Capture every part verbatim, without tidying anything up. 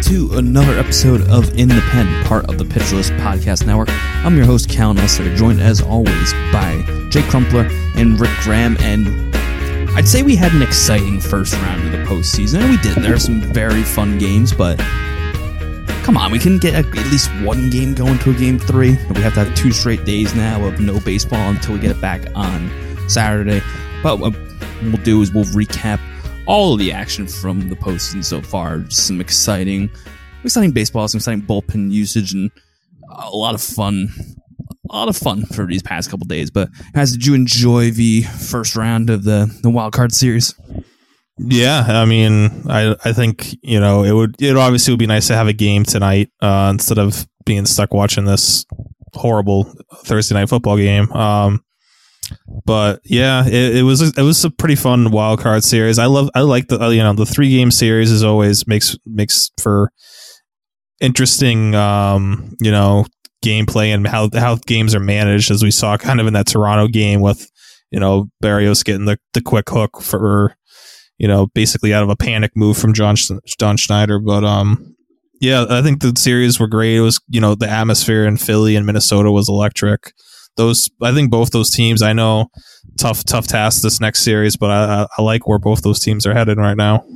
to another episode of In the Pen, part of the Pitch List Podcast Network. I'm your host, Cal Nessler, joined as always by Jake Crumpler and Rick Graham, and I'd say we had an exciting first round of the postseason, and we did. There are some very fun games, but come on, we can get at least one game going to a game three. We have to have two straight days now of no baseball until we get it back on Saturday. But what we'll do is we'll recap all of the action from the postseason so far. Just some exciting, exciting baseball, some exciting bullpen usage, and a lot of fun. A lot of fun for these past couple days. But guys, did you enjoy the first round of the, the wild card series? Yeah, I mean, I I think, you know, it would it obviously would be nice to have a game tonight uh, instead of being stuck watching this horrible Thursday night football game. Um, but yeah, it, it was it was a pretty fun wild card series. I love I like the you know the three game series is always makes makes for interesting um, you know gameplay and how how games are managed, as we saw kind of in that Toronto game with you know Barrios getting the the quick hook for. You know, basically out of a panic move from John John Schneider. But um, yeah, I think the series were great. It was, you know, the atmosphere in Philly and Minnesota was electric. Those, I think both those teams, I know, tough, tough task this next series, but I, I like where both those teams are headed right now.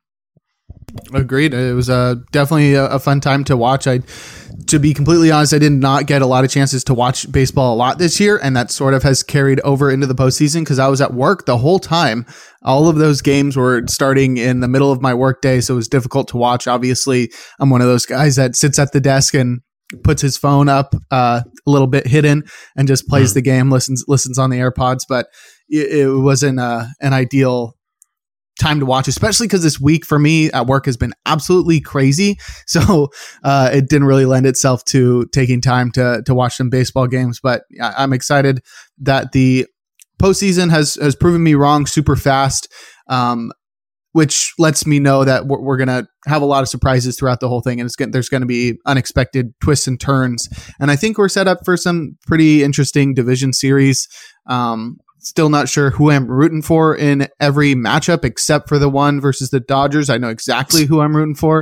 Agreed. It was uh, definitely a, a fun time to watch. I, to be completely honest, I did not get a lot of chances to watch baseball a lot this year, and that sort of has carried over into the postseason because I was at work the whole time. All of those games were starting in the middle of my workday, so it was difficult to watch. Obviously, I'm one of those guys that sits at the desk and puts his phone up uh, a little bit hidden and just plays mm. the game, listens listens on the AirPods, but it, it wasn't uh, an ideal time to watch, especially because this week for me at work has been absolutely crazy. So uh, it didn't really lend itself to taking time to to watch some baseball games. But I'm excited that the postseason has has proven me wrong super fast, um, which lets me know that we're, we're going to have a lot of surprises throughout the whole thing, and it's gonna, there's going to be unexpected twists and turns. And I think we're set up for some pretty interesting division series. Um, Still not sure who I'm rooting for in every matchup except for the one versus the Dodgers. I know exactly who I'm rooting for.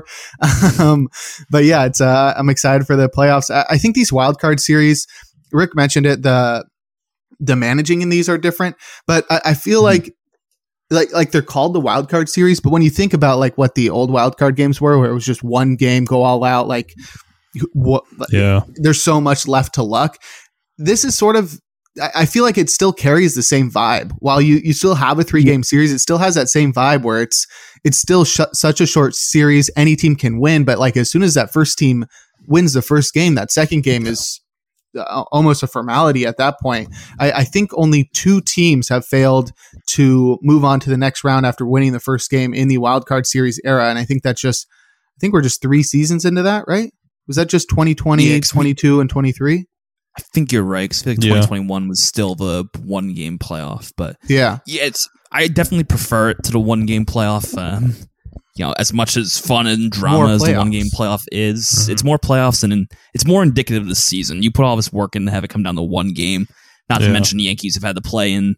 um, but yeah, it's uh, I'm excited for the playoffs. I, I think these wild card series, Rick mentioned it, the the managing in these are different, but I, I feel mm-hmm. like like like they're called the wild card series. But when you think about like what the old wild card games were, where it was just one game, go all out, like what? Yeah, there's so much left to luck. This is sort of. I feel like it still carries the same vibe. While you, you still have a three game series, it still has that same vibe where it's it's still sh- such a short series. Any team can win, but like as soon as that first team wins the first game, that second game is uh, almost a formality at that point. I, I think only two teams have failed to move on to the next round after winning the first game in the wildcard series era, and I think that's just I think we're just three seasons into that, right? Was that just twenty twenty, yeah, twenty-two, and twenty-three? I think you're right, because I feel like twenty twenty-one yeah. was still the one game playoff, but yeah, yeah, it's I definitely prefer it to the one game playoff. Um, you know, as much as fun and drama as the one game playoff is, mm-hmm. it's more playoffs and in, it's more indicative of the season. You put all this work in to have it come down to one game. Not yeah. to mention the Yankees have had to play in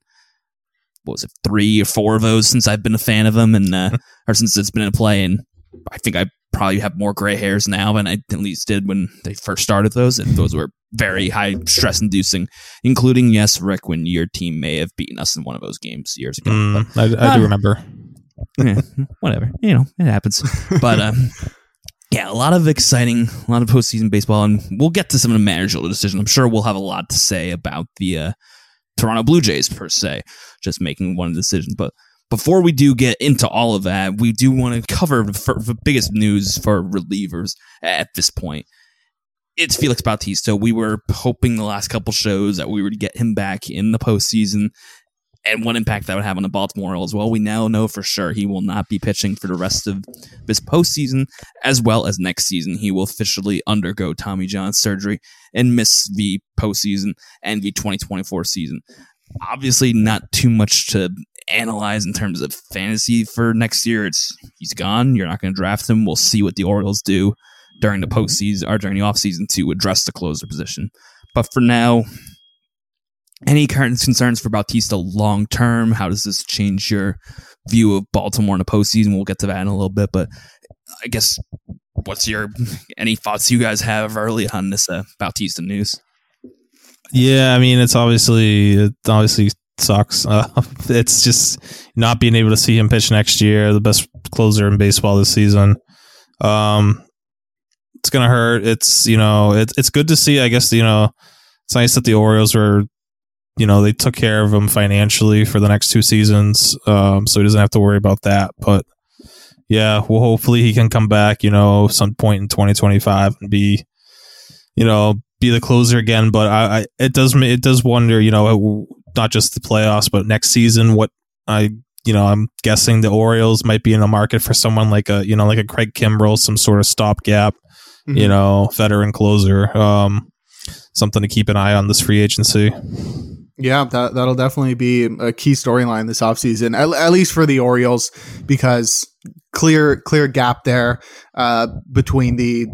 what was it, three or four of those since I've been a fan of them, and uh, or since it's been in play. And I think I probably have more gray hairs now than I at least did when they first started those. And those were very high stress inducing, including, yes, Rick, when your team may have beaten us in one of those games years ago. Mm, but, I, I uh, do remember. Yeah, whatever. You know, it happens. But um, yeah, a lot of exciting, a lot of postseason baseball, and we'll get to some of the managerial decisions. I'm sure we'll have a lot to say about the uh, Toronto Blue Jays, per se, just making one decision. But before we do get into all of that, we do want to cover the, the biggest news for relievers at this point. It's Felix Bautista. We were hoping the last couple shows that we would get him back in the postseason and what impact that would have on the Baltimore Orioles. Well, we now know for sure he will not be pitching for the rest of this postseason, as well as next season. He will officially undergo Tommy John surgery and miss the postseason and the twenty twenty-four season. Obviously, not too much to analyze in terms of fantasy for next year. It's he's gone. You're not going to draft him. We'll see what the Orioles do during the postseason or during the offseason to address the closer position. But for now, any current concerns for Bautista long term? How does this change your view of Baltimore in the postseason? We'll get to that in a little bit, but I guess what's your any thoughts you guys have early on this uh, Bautista news? Yeah, I mean, it's obviously it obviously sucks. Uh, it's just not being able to see him pitch next year, the best closer in baseball this season. Um, it's gonna hurt. It's you know, it's it's good to see. I guess you know, it's nice that the Orioles were, you know, they took care of him financially for the next two seasons, um, so he doesn't have to worry about that. But yeah, well, hopefully he can come back, you know, some point in twenty twenty-five and be, you know, be the closer again. But I, I it does it does wonder, you know, not just the playoffs, but next season. What I, you know, I'm guessing the Orioles might be in the market for someone like a, you know, like a Craig Kimbrell, some sort of stopgap, mm-hmm. you know, veteran closer. Um, something to keep an eye on this free agency. Yeah, that, that'll definitely be a key storyline this offseason, at, at least for the Orioles, because clear clear gap there uh, between the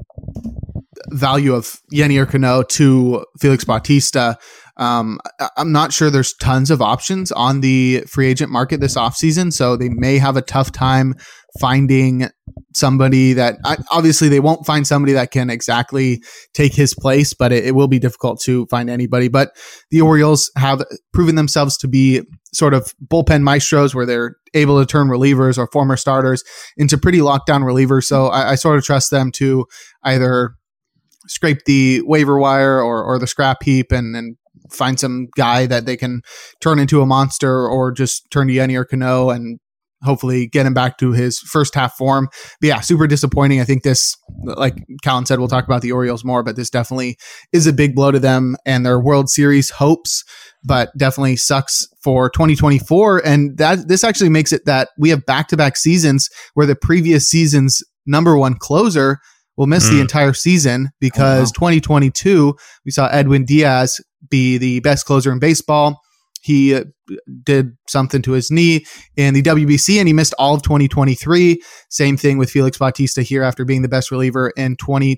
value of Yennier Cano to Felix Bautista. Um, I'm not sure there's tons of options on the free agent market this offseason, so they may have a tough time finding somebody that obviously they won't find somebody that can exactly take his place, but it, it will be difficult to find anybody. But the Orioles have proven themselves to be sort of bullpen maestros where they're able to turn relievers or former starters into pretty lockdown relievers. So I, I sort of trust them to either scrape the waiver wire or, or the scrap heap and, and find some guy that they can turn into a monster, or just turn to Yennier Cano and hopefully get him back to his first half form. But yeah, super disappointing. I think this, like Callan said, we'll talk about the Orioles more, but this definitely is a big blow to them and their World Series hopes, but definitely sucks for twenty twenty-four. And that this actually makes it that we have back-to-back seasons where the previous season's number one closer will miss mm. the entire season, because oh, wow. twenty twenty-two, we saw Edwin Diaz be the best closer in baseball. He uh, did something to his knee in the W B C and he missed all of twenty twenty-three. Same thing with Felix Bautista here after being the best reliever in twenty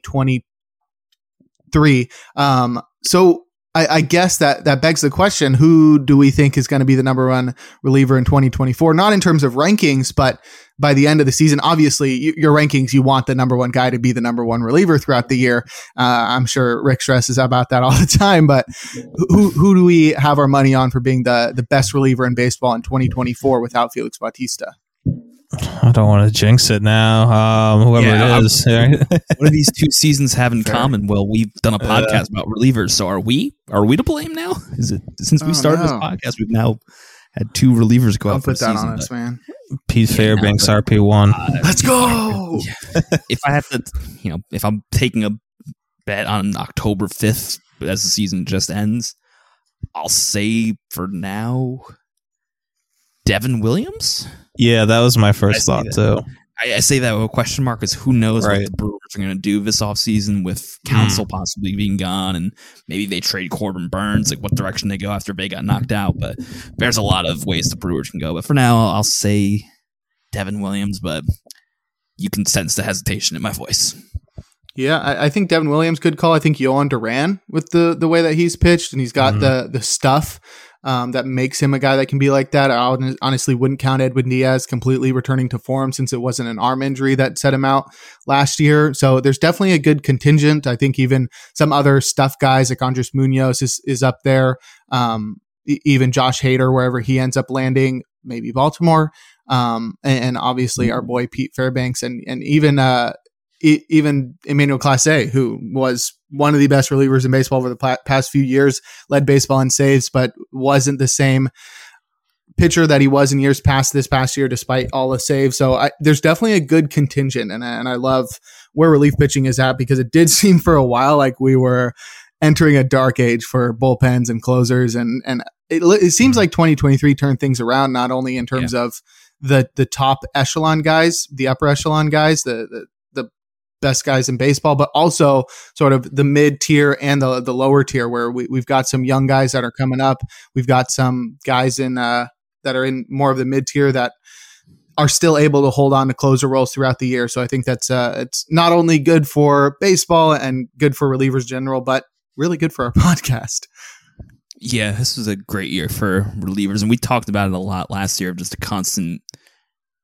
twenty-three. Um, so I, I guess that that begs the question, who do we think is going to be the number one reliever in twenty twenty-four? Not in terms of rankings, but by the end of the season. Obviously, you, your rankings, you want the number one guy to be the number one reliever throughout the year. Uh, I'm sure Rick stresses about that all the time, but who who do we have our money on for being the, the best reliever in baseball in twenty twenty-four without Felix Bautista? I don't want to jinx it now. Um, whoever yeah, it is. What do these two seasons have in Fair. common? Well, we've done a podcast uh, about relievers, so are we are we to blame now? Is it since we started know. this podcast, we've now had two relievers go Don't out for put the that season, on us, man. Pete yeah, Fairbanks, R P one. Uh, Let's go. If I have to, you know, if I'm taking a bet on October fifth as the season just ends, I'll say for now, Devin Williams. Yeah, that was my first thought too. I, I say that with a question mark, because who knows right. what the Brewers are going to do this offseason with Counsell mm. possibly being gone, and maybe they trade Corbin Burns, like what direction they go after they got knocked out. But there's a lot of ways the Brewers can go. But for now, I'll say Devin Williams, but you can sense the hesitation in my voice. Yeah, I, I think Devin Williams could call. I think Yohan Duran with the, the way that he's pitched, and he's got mm. the the stuff Um, that makes him a guy that can be like that. I honestly wouldn't count Edwin Diaz completely returning to form, since it wasn't an arm injury that set him out last year. So there's definitely a good contingent. I think even some other stuff guys like Andres Munoz is, is up there. Um, even Josh Hader, wherever he ends up landing, maybe Baltimore. Um, and, and obviously our boy Pete Fairbanks, and, and even, uh, even Emmanuel Clase, who was one of the best relievers in baseball over the past few years, led baseball in saves, but wasn't the same pitcher that he was in years past this past year, despite all the saves. So I, there's definitely a good contingent, and, and I love where relief pitching is at, because it did seem for a while like we were entering a dark age for bullpens and closers, and and it, it seems like twenty twenty-three turned things around, not only in terms yeah. of the the top echelon guys, the upper echelon guys, the the best guys in baseball, but also sort of the mid tier and the the lower tier, where we, we've got some young guys that are coming up. We've got some guys in uh, that are in more of the mid tier that are still able to hold on to closer roles throughout the year. So I think that's uh, it's not only good for baseball and good for relievers in general, but really good for our podcast. Yeah, this was a great year for relievers, and we talked about it a lot last year, just a constant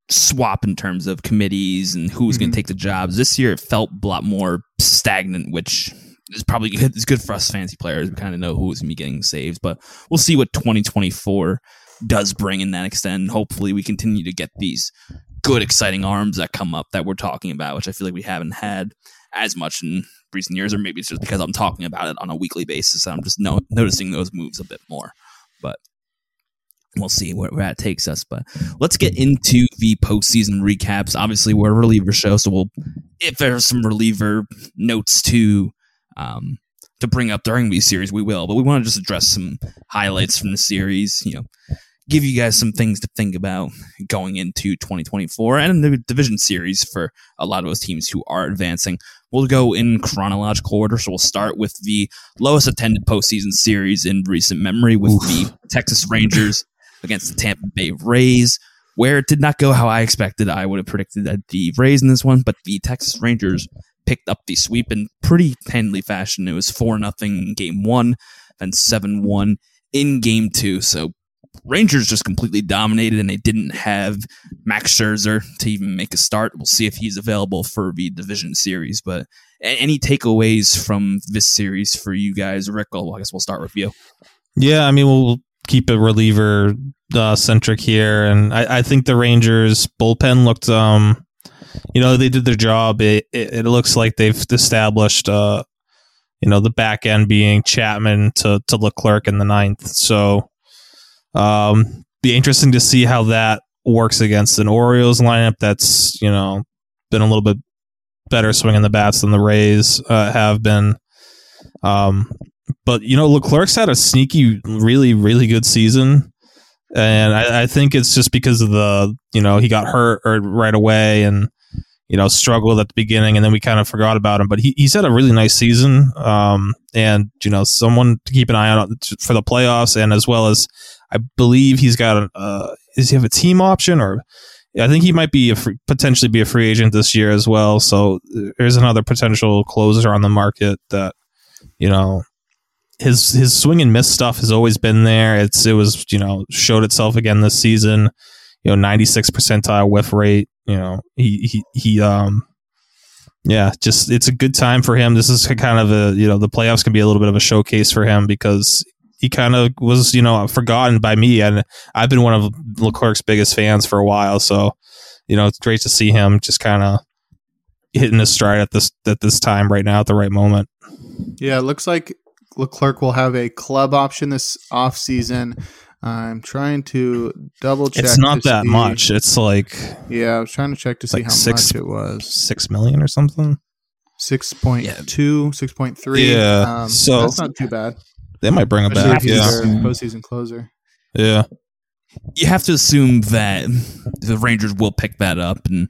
swap in terms of committees and who's mm-hmm. going to take the jobs. This year, it felt a lot more stagnant, which is probably good. It's good for us fantasy players. We kind of know who's going to be getting saved, but we'll see what twenty twenty-four does bring in that extent. Hopefully, we continue to get these good, exciting arms that come up that we're talking about, which I feel like we haven't had as much in recent years, or maybe it's just because I'm talking about it on a weekly basis. I'm just no- noticing those moves a bit more, but we'll see where, where that takes us. But let's get into the postseason recaps. Obviously, we're a reliever show, so we'll, if there's some reliever notes to um, to bring up during these series, we will. But we want to just address some highlights from the series, you know, give you guys some things to think about going into twenty twenty-four and the division series for a lot of those teams who are advancing. We'll go in chronological order, so we'll start with the lowest attended postseason series in recent memory with Oof. the Texas Rangers against the Tampa Bay Rays, where it did not go how I expected. I would have predicted that the Rays in this one, but the Texas Rangers picked up the sweep in pretty handily fashion. It was four nothing in game one, then seven one in game two, so Rangers just completely dominated, and they didn't have Max Scherzer to even make a start. We'll see if he's available for the division series. But any takeaways from this series for you guys, Rick? Well, I guess we'll start with you. Yeah, I mean, we'll keep it reliever uh, centric here, and I, I think the Rangers bullpen looked, um, you know, they did their job. It, it, it looks like they've established, uh, you know, the back end being Chapman to to Leclerc in the ninth. So. Um, be interesting to see how that works against an Orioles lineup that's, you know, been a little bit better swinging the bats than the Rays uh, have been. Um, but, you know, Leclerc's had a sneaky, really, really good season. And I, I think it's just because of the, you know, he got hurt or right away and, you know, struggled at the beginning, and then we kind of forgot about him. But he, he's had a really nice season. Um, and, you know, someone to keep an eye on for the playoffs, and as well as I believe he's got a, uh, does he have a team option, or I think he might be a free, potentially be a free agent this year as well. So there's another potential closer on the market that, you know, his, his swing and miss stuff has always been there. It's, it was, you know, showed itself again this season, you know, ninety-six percentile whiff rate, you know, he, he, he, um, yeah, just, it's a good time for him. This is kind of a, you know, the playoffs can be a little bit of a showcase for him because he kind of was, you know, forgotten by me, and I've been one of Leclerc's biggest fans for a while. So, you know, it's great to see him just kind of hitting his stride at this at this time right now at the right moment. Yeah, it looks like Leclerc will have a club option this offseason. I'm trying to double check. It's not that see. much. It's like yeah, I was trying to check to see like how six, much it was. Six million or something. Six point two, six point three. Yeah, um, so that's not too bad. They might bring it back. Yeah, postseason closer. Yeah, you have to assume that the Rangers will pick that up, and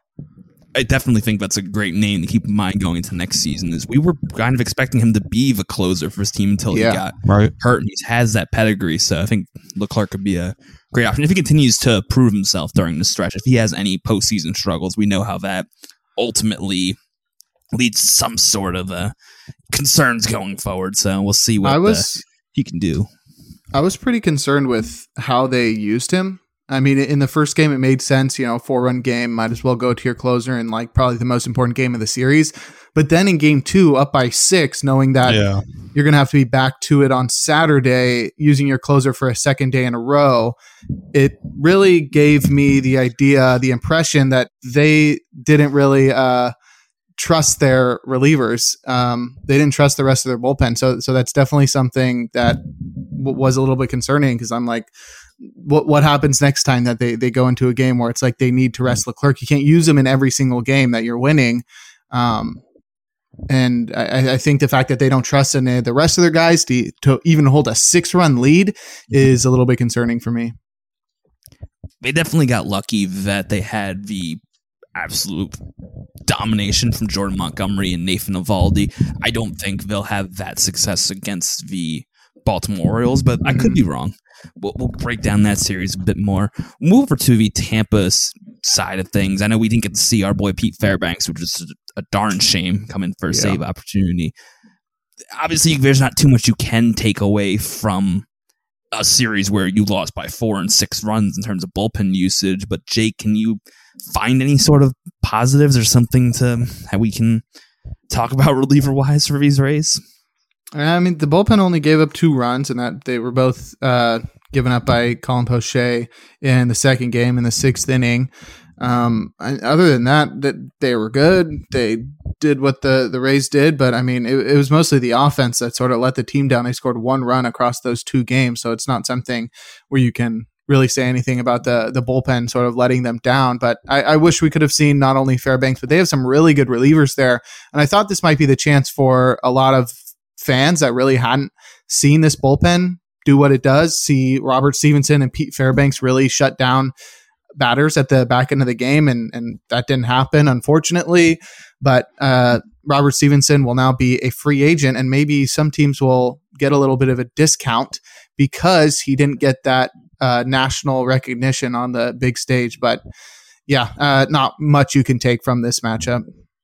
I definitely think that's a great name to keep in mind going into next season. Is we were kind of expecting him to be the closer for his team until yeah, he got right. hurt, and he has that pedigree. So I think Leclerc could be a great option if he continues to prove himself during the stretch. If he has any postseason struggles, we know how that ultimately leads to some sort of uh, concerns going forward. So we'll see what I was, uh, he can do. I was pretty concerned with how they used him. I mean, in the first game, it made sense, you know, four-run game, might as well go to your closer and like probably the most important game of the series. But then in game two, up by six, knowing that yeah. you're going to have to be back to it on Saturday, using your closer for a second day in a row, it really gave me the idea, the impression that they didn't really uh, trust their relievers. Um, they didn't trust the rest of their bullpen. So, so that's definitely something that w- was a little bit concerning, because I'm like, what what happens next time that they, they go into a game where it's like they need to rest Leclerc? You can't use him in every single game that you're winning. Um, and I, I think the fact that they don't trust in the rest of their guys to, to even hold a six-run lead is a little bit concerning for me. They definitely got lucky that they had the absolute domination from Jordan Montgomery and Nathan Eovaldi. I don't think they'll have that success against the Baltimore Orioles, but I could be wrong. We'll, we'll break down that series a bit more. Move over to the Tampa side of things. I know we didn't get to see our boy Pete Fairbanks, which is a darn shame, come in for a yeah. save opportunity. Obviously, there's not too much you can take away from a series where you lost by four and six runs in terms of bullpen usage. But Jake, can you find any sort of positives or something to how we can talk about reliever wise for these Rays? I mean, the bullpen only gave up two runs, and that they were both uh, given up by Colin Poche in the second game in the sixth inning. Um, other than that, that they were good. They did what the, the Rays did, but I mean, it, it was mostly the offense that sort of let the team down. They scored one run across those two games, so it's not something where you can really say anything about the the bullpen sort of letting them down. But I, I wish we could have seen not only Fairbanks, but they have some really good relievers there. And I thought this might be the chance for a lot of fans that really hadn't seen this bullpen do what it does, see Robert Stevenson and Pete Fairbanks really shut down batters at the back end of the game, and and that didn't happen, unfortunately. But uh, Robert Stevenson will now be a free agent, and maybe some teams will get a little bit of a discount because he didn't get that uh, national recognition on the big stage. But yeah, uh, not much you can take from this matchup.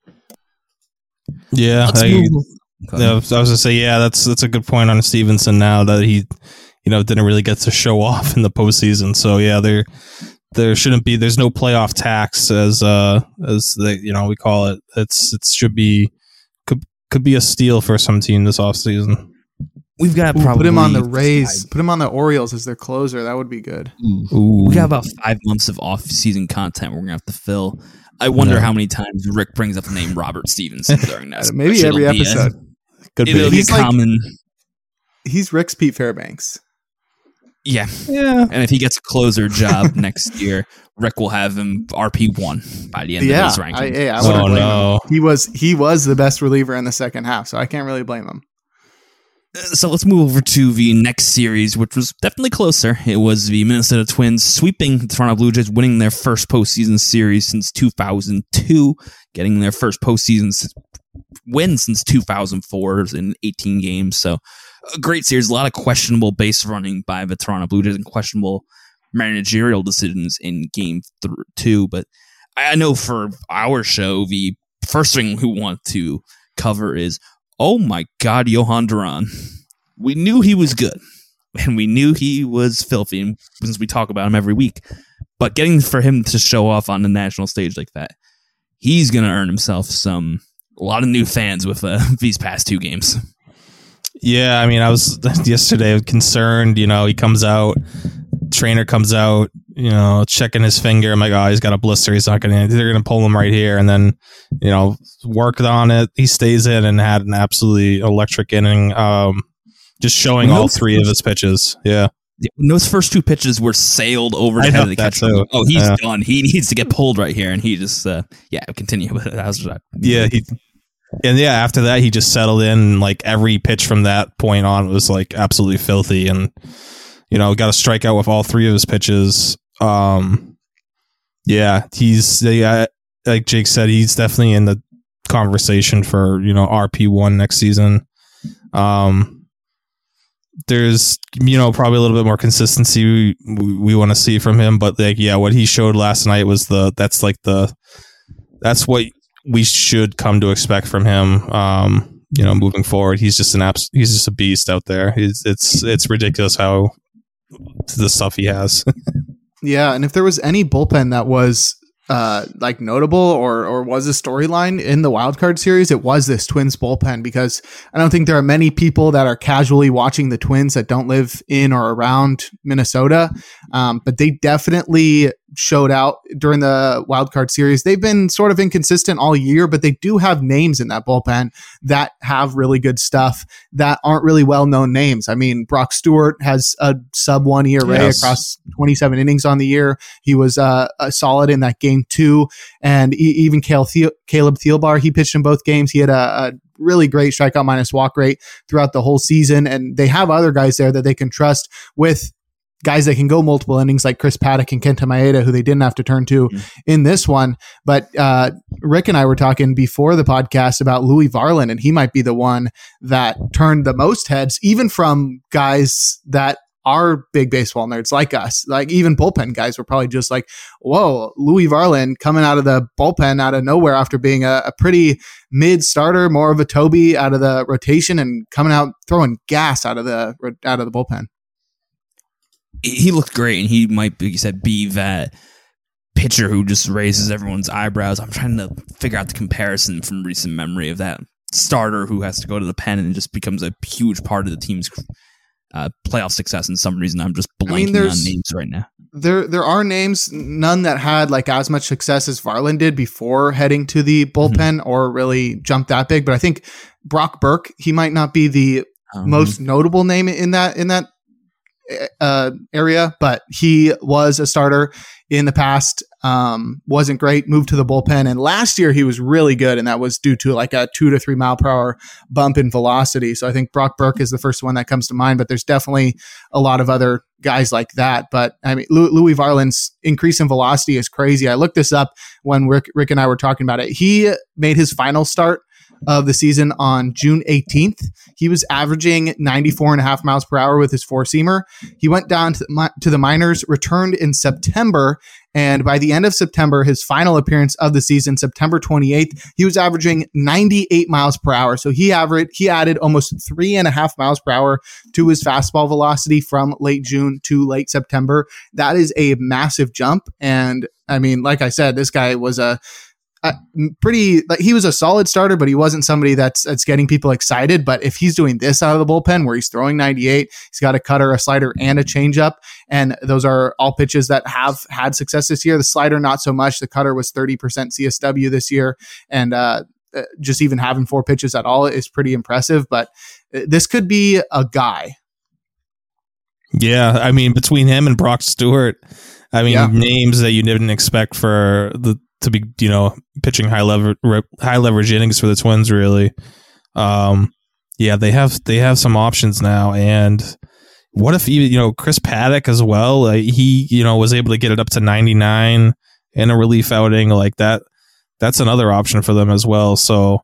Yeah, I, yeah, I was gonna say, yeah, that's that's a good point on Stevenson now that he, you know, didn't really get to show off in the postseason. So yeah, there there shouldn't be there's no playoff tax as uh as the you know we call it. It's it should be could could be a steal for some team this offseason. We've got Ooh, probably put him on the Rays, five. Put him on the Orioles as their closer. That would be good. Ooh. Ooh. We got about five months of off-season content we're gonna have to fill. I wonder yeah. how many times Rick brings up the name Robert Stevenson during that. Maybe every episode. A, Could be. He's be common. Like, he's Rick's Pete Fairbanks. Yeah, yeah. And if he gets a closer job next year, Rick will have him R P one by the end yeah, of his rankings. I, yeah, I oh no, him. he was he was the best reliever in the second half, so I can't really blame him. So let's move over to the next series, which was definitely closer. It was the Minnesota Twins sweeping the Toronto Blue Jays, winning their first postseason series since two thousand two, getting their first postseason win since two thousand four in eighteen games. So a great series. A lot of questionable base running by the Toronto Blue Jays and questionable managerial decisions in game th- two. But I know for our show, the first thing we want to cover is, oh my God, Johan Duran. We knew he was good, and we knew he was filthy since we talk about him every week. But getting for him to show off on the national stage like that, he's going to earn himself some a lot of new fans with uh, these past two games. Yeah, I mean, I was yesterday concerned. You know, he comes out, trainer comes out, you know, checking his finger. I'm like, oh, he's got a blister. He's not going to, they're going to pull him right here. And then, you know, worked on it. He stays in and had an absolutely electric inning, um, just showing all three of his pitches. Yeah. Those first two pitches were sailed over the head of the catcher. Oh, he's yeah. done. He needs to get pulled right here. And he just, uh, yeah, continue. That was, uh, yeah. He, and yeah, after that, he just settled in. And like every pitch from that point on was like absolutely filthy. And, you know, got a strikeout with all three of his pitches. Um, yeah, he's yeah, like Jake said, he's definitely in the conversation for, you know, R P one next season. Um, there's, you know, probably a little bit more consistency we, we, we want to see from him, but like, yeah, what he showed last night was the that's like the that's what we should come to expect from him. Um, you know, moving forward, he's just an abs- he's just a beast out there. He's, it's it's ridiculous how the stuff he has. Yeah, and if there was any bullpen that was uh, like notable or or was a storyline in the wildcard series, it was this Twins bullpen, because I don't think there are many people that are casually watching the Twins that don't live in or around Minnesota, um, but they definitely showed out during the wildcard series. They've been sort of inconsistent all year, but they do have names in that bullpen that have really good stuff that aren't really well-known names. I mean, Brock Stewart has a sub one E R A yes. across twenty-seven innings on the year. He was uh, a solid in that game too. And e- even Caleb, the- Caleb Thielbar, he pitched in both games. He had a, a really great strikeout minus walk rate throughout the whole season. And they have other guys there that they can trust with guys that can go multiple innings like Chris Paddock and Kenta Maeda, who they didn't have to turn to mm-hmm. in this one. But uh, Rick and I were talking before the podcast about Louis Varland, and he might be the one that turned the most heads, even from guys that are big baseball nerds like us. Like even bullpen guys were probably just like, whoa, Louis Varland coming out of the bullpen out of nowhere after being a, a pretty mid starter, more of a Toby out of the rotation, and coming out throwing gas out of the out of the bullpen. he looked great, and he might, like you said, be that pitcher who just raises everyone's eyebrows. I'm trying to figure out the comparison from recent memory of that starter who has to go to the pen and just becomes a huge part of the team's uh, playoff success. And some reason I'm just blanking I mean, on names right now. There, there are names, none that had like as much success as Varland did before heading to the bullpen mm-hmm. or really jumped that big. But I think Brock Burke, he might not be the um, most notable name in that in that uh, area, but he was a starter in the past. Um, wasn't great, moved to the bullpen, and last year he was really good, and that was due to like a two to three mile per hour bump in velocity. So I think Brock Burke is the first one that comes to mind, but there's definitely a lot of other guys like that. But I mean, Louis Varland's increase in velocity is crazy. I looked this up when Rick, Rick and I were talking about it. He made his final start of the season on June eighteenth. He was averaging ninety-four and a half miles per hour with his four seamer. He went down to the, to the minors, returned in September. And by the end of September, his final appearance of the season, September twenty-eighth, he was averaging ninety-eight miles per hour. So he averaged, he added almost three and a half miles per hour to his fastball velocity from late June to late September. That is a massive jump. And I mean, like I said, this guy was a, Uh, pretty like he was a solid starter, but he wasn't somebody that's that's getting people excited. But if he's doing this out of the bullpen where he's throwing ninety-eight, he's got a cutter, a slider, and a changeup, and those are all pitches that have had success this year. The slider, not so much. The cutter was thirty percent C S W this year, and uh, just even having four pitches at all is pretty impressive. But this could be a guy. Yeah, I mean, between him and Brock Stewart, I mean, yeah. names that you didn't expect for the. to be, you know, pitching high lever high leverage innings for the Twins, really. Um, yeah, they have they have some options now, and what if even you know Chris Paddock as well? Uh, he you know was able to get it up to ninety-nine in a relief outing like that. That's another option for them as well. So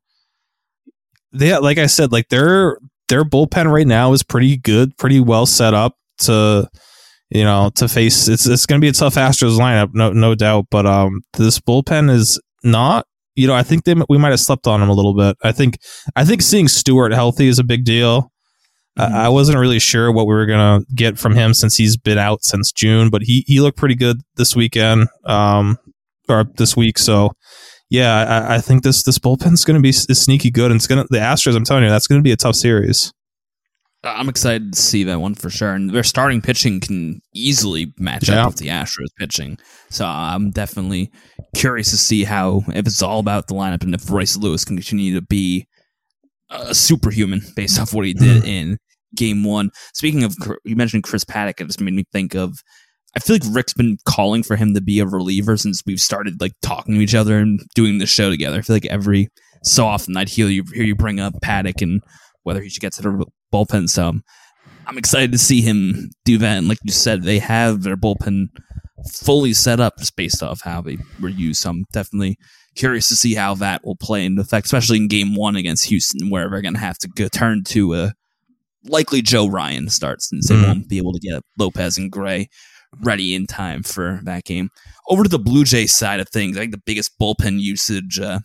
they, like I said, like their their bullpen right now is pretty good, pretty well set up to. You know, to face it's it's going to be a tough Astros lineup, no no doubt. But um, this bullpen is not. You know, I think they we might have slept on him a little bit. I think I think seeing Stewart healthy is a big deal. Mm-hmm. I, I wasn't really sure what we were going to get from him since he's been out since June, but he he looked pretty good this weekend, um, or this week. So yeah, I, I think this this bullpen's going to be is sneaky good, and it's going to the Astros. I'm telling you, that's going to be a tough series. I'm excited to see that one for sure. And their starting pitching can easily match yeah. up with the Astros pitching. So I'm definitely curious to see how, if it's all about the lineup and if Royce Lewis can continue to be a superhuman based off what he did in game one. Speaking of, you mentioned Chris Paddock, it just made me think of, I feel like Rick's been calling for him to be a reliever since we've started like talking to each other and doing the show together. I feel like every so often I'd hear you, hear you bring up Paddock and whether he should get to the bullpen. So I'm excited to see him do that. And like you said, they have their bullpen fully set up just based off how they were used. So I'm definitely curious to see how that will play into effect, especially in game one against Houston, where they're going to have to go turn to a likely Joe Ryan start since mm-hmm. they won't be able to get Lopez and Gray ready in time for that game. Over to the Blue Jays side of things, I think the biggest bullpen usage, uh,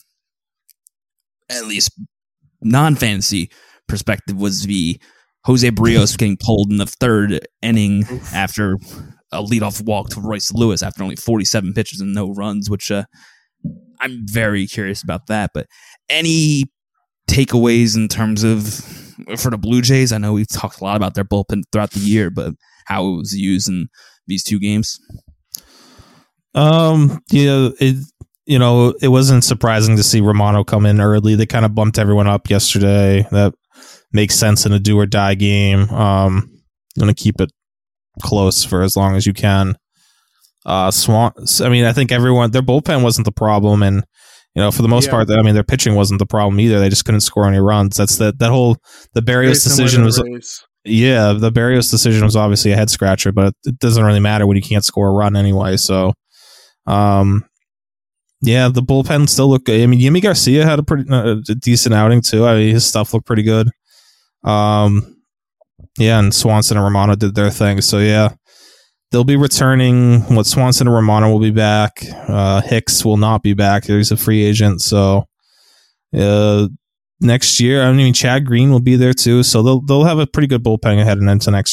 at least non-fantasy perspective, was the Jose Barrios getting pulled in the third inning Oof. after a leadoff walk to Royce Lewis after only forty-seven pitches and no runs, which uh, I'm very curious about that. But any takeaways in terms of for the Blue Jays? I know we've talked a lot about their bullpen throughout the year, but how it was used in these two games. Um, yeah, it you know it wasn't surprising to see Romano come in early. They kind of bumped everyone up yesterday. That makes sense in a do or die game. Um, going to keep it close for as long as you can. Uh, Swan. I mean, I think everyone their bullpen wasn't the problem, and you know for the most yeah. part, I mean their pitching wasn't the problem either. They just couldn't score any runs. That's that that whole the Barrios decision was. Race. Yeah, the Barrios decision was obviously a head scratcher, but it doesn't really matter when you can't score a run anyway. So, um, yeah, the bullpen still looked good. I mean, Yimi Garcia had a pretty uh, decent outing too. I mean, his stuff looked pretty good. Um, yeah, and Swanson and Romano did their thing. So yeah, they'll be returning. What Swanson and Romano will be back. Uh, Hicks will not be back. He's a free agent. So, uh, next year, I mean, Chad Green will be there too. So they'll they'll have a pretty good bullpen heading into next year.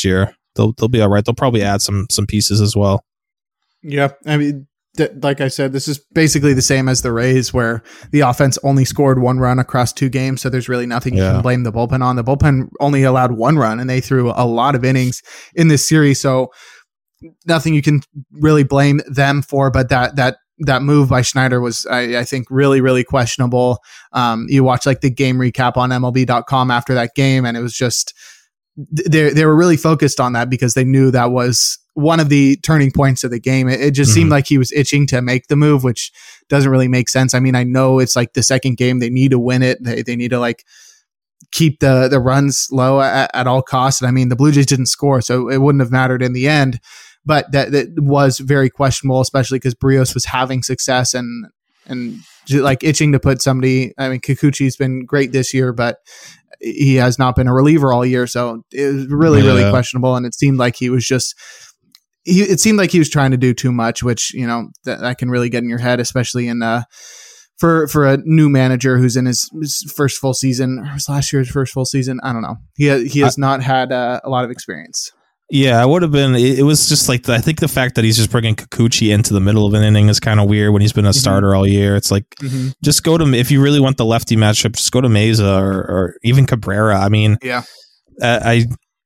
they'll they'll be all right. They'll probably add some some pieces as well. Yeah, I mean, th- like I said, this is basically the same as the Rays, where the offense only scored one run across two games, so there's really nothing you Yeah. can blame the bullpen on. The bullpen only allowed one run, and they threw a lot of innings in this series, so nothing you can really blame them for. But that that that move by Schneider was, I, I think, really, really questionable. Um, you watch like the game recap on M L B dot com after that game, and it was just they they were really focused on that because they knew that was one of the turning points of the game. It, it just Mhm. seemed like he was itching to make the move, which doesn't really make sense. I mean, I know it's like the second game; they need to win it. They they need to like keep the the runs low at, at all costs. And I mean, the Blue Jays didn't score, so it wouldn't have mattered in the end. But that, that was very questionable, especially because Brios was having success and and j- like itching to put somebody. I mean, Kikuchi's been great this year, but he has not been a reliever all year, so it was really, really Yeah. questionable. And it seemed like he was just. He, it seemed like he was trying to do too much, which, you know, that, that can really get in your head, especially in uh, for for a new manager who's in his, his first full season, or was last year's first full season. I don't know. He ha- he has not had uh, a lot of experience. Yeah, I would have been. It, it was just like the, I think the fact that he's just bringing Kikuchi into the middle of an inning is kind of weird when he's been a starter all year. It's like Mm-hmm. just go to if you really want the lefty matchup, just go to Meza or, or even Cabrera. I mean, Yeah. uh, I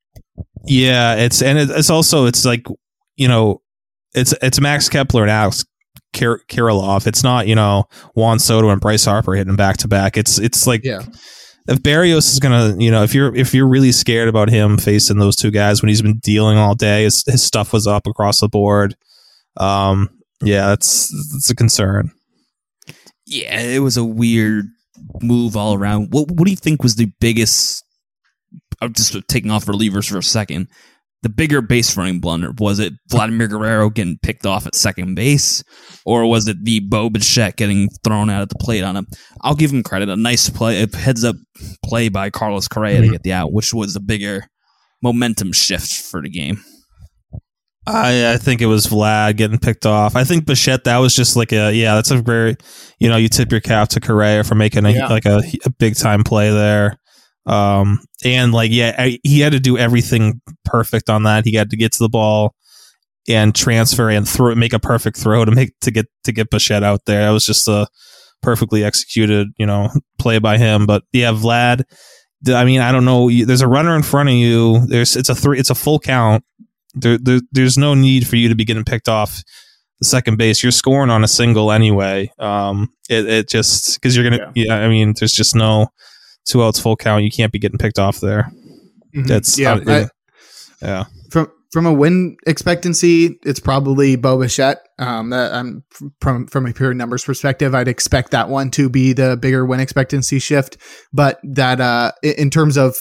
yeah, it's and it, it's also it's like you know it's it's Max Kepler and Alex Kir- Kirilloff. It's not you know Juan Soto and Bryce Harper hitting back to back. It's it's like Yeah. if Barrios is gonna, you know, if you're if you're really scared about him facing those two guys when he's been dealing all day, his his stuff was up across the board. Um, yeah, that's that's a concern. Yeah, it was a weird move all around. What What do you think was the biggest? I'm just taking off relievers for a second. The bigger base running blunder, was it Vladimir Guerrero getting picked off at second base, or was it the Bo Bichette getting thrown out at the plate on him? I'll give him credit. A nice play, a heads up play by Carlos Correa Mhm. to get the out, which was a bigger momentum shift for the game. I I think it was Vlad getting picked off. I think Bichette, that was just like a yeah, that's a very you know you tip your cap to Correa for making a Yeah. like a, a big time play there. Um, and like yeah, I, he had to do everything perfect on that. He had to get to the ball and transfer and throw, make a perfect throw to make to get to get Bichette out there. That was just a perfectly executed, you know, play by him. But yeah, Vlad. I mean, I don't know. There's a runner in front of you. There's it's a three. It's a full count. There, there there's no need for you to be getting picked off the second base. You're scoring on a single anyway. Um, it it just because you're gonna. Yeah. I mean, there's just no two outs full count. You can't be getting picked off there. Mhm. That's yeah. uh, I- yeah. from from a win expectancy, it's probably Bo Bichette. Um, that I'm from from a pure numbers perspective, I'd expect that one to be the bigger win expectancy shift. But that uh, i- in terms of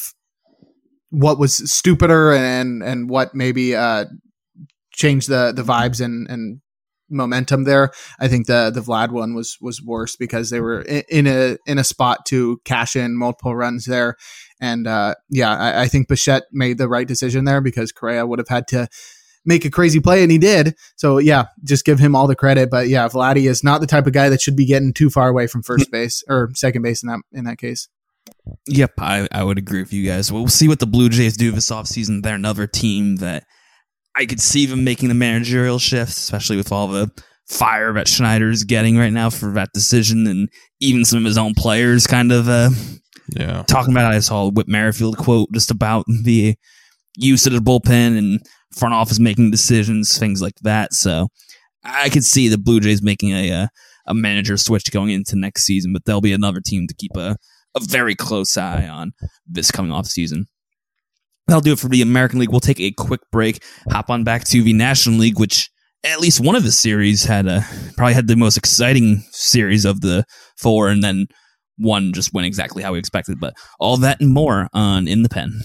what was stupider and and what maybe uh, changed the the vibes and and momentum there, I think the the Vlad one was was worse because they were in, in a in a spot to cash in multiple runs there. And uh, yeah, I, I think Bichette made the right decision there because Correa would have had to make a crazy play, and he did. So yeah, just give him all the credit. But yeah, Vladdy is not the type of guy that should be getting too far away from first base or second base in that in that case. Yep, I, I would agree with you guys. We'll see what the Blue Jays do this offseason. They're another team that I could see them making the managerial shifts, especially with all the fire that Schneider's getting right now for that decision, and even some of his own players kind of uh, Yeah. talking about it. I saw a Whit Merrifield quote just about the use of the bullpen and front office making decisions, things like that. So I could see the Blue Jays making a a, a manager switch going into next season, but they'll be another team to keep a, a very close eye on this coming off season. That'll do it for the American League. We'll take a quick break, hop on back to the National League, which at least one of the series had a, probably had the most exciting series of the four, and then one just went exactly how we expected. But all that and more on In the Pen.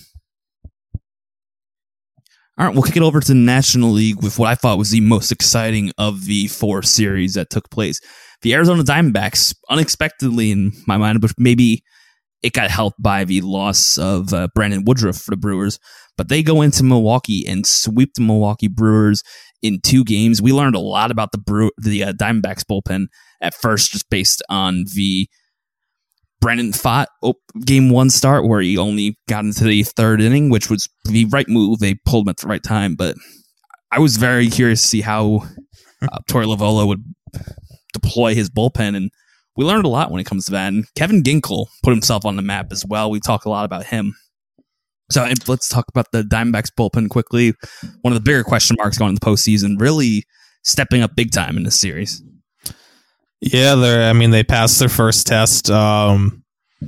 All right, we'll kick it over to the National League with what I thought was the most exciting of the four series that took place. The Arizona Diamondbacks, unexpectedly in my mind, but maybe it got helped by the loss of uh, Brandon Woodruff for the Brewers, but they go into Milwaukee and sweep the Milwaukee Brewers in two games. We learned a lot about the Brew- the uh, Diamondbacks bullpen at first, just based on the Brennan Pfaadt op- game one start where he only got into the third inning, which was the right move. They pulled him at the right time, but I was very curious to see how uh, Torey Lovullo would deploy his bullpen, and we learned a lot when it comes to that. And Kevin Ginkel put himself on the map as well. We talk a lot about him. So let's talk about the Diamondbacks bullpen quickly. One of the bigger question marks going into the postseason, really stepping up big time in this series. Yeah, they're. I mean, they passed their first test. Um,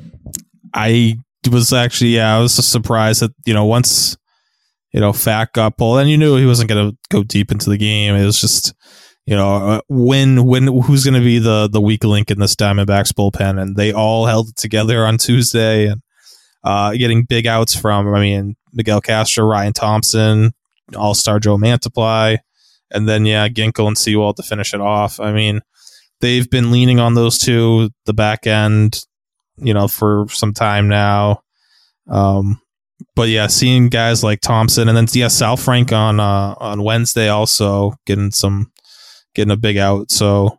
I was actually, yeah, I was just surprised that, you know, once, you know, Fat got pulled, and you knew he wasn't going to go deep into the game. It was just, you know, when, when, who's going to be the the weak link in this Diamondbacks bullpen, and they all held it together on Tuesday, and uh, getting big outs from, I mean, Miguel Castro, Ryan Thompson, All-Star Joe Mantiply, and then yeah, Ginkel and Sewald to finish it off. I mean, they've been leaning on those two, the back end, you know, for some time now. Um, but yeah, seeing guys like Thompson, and then yeah, Sal Frank on uh, on Wednesday also getting some getting a big out. So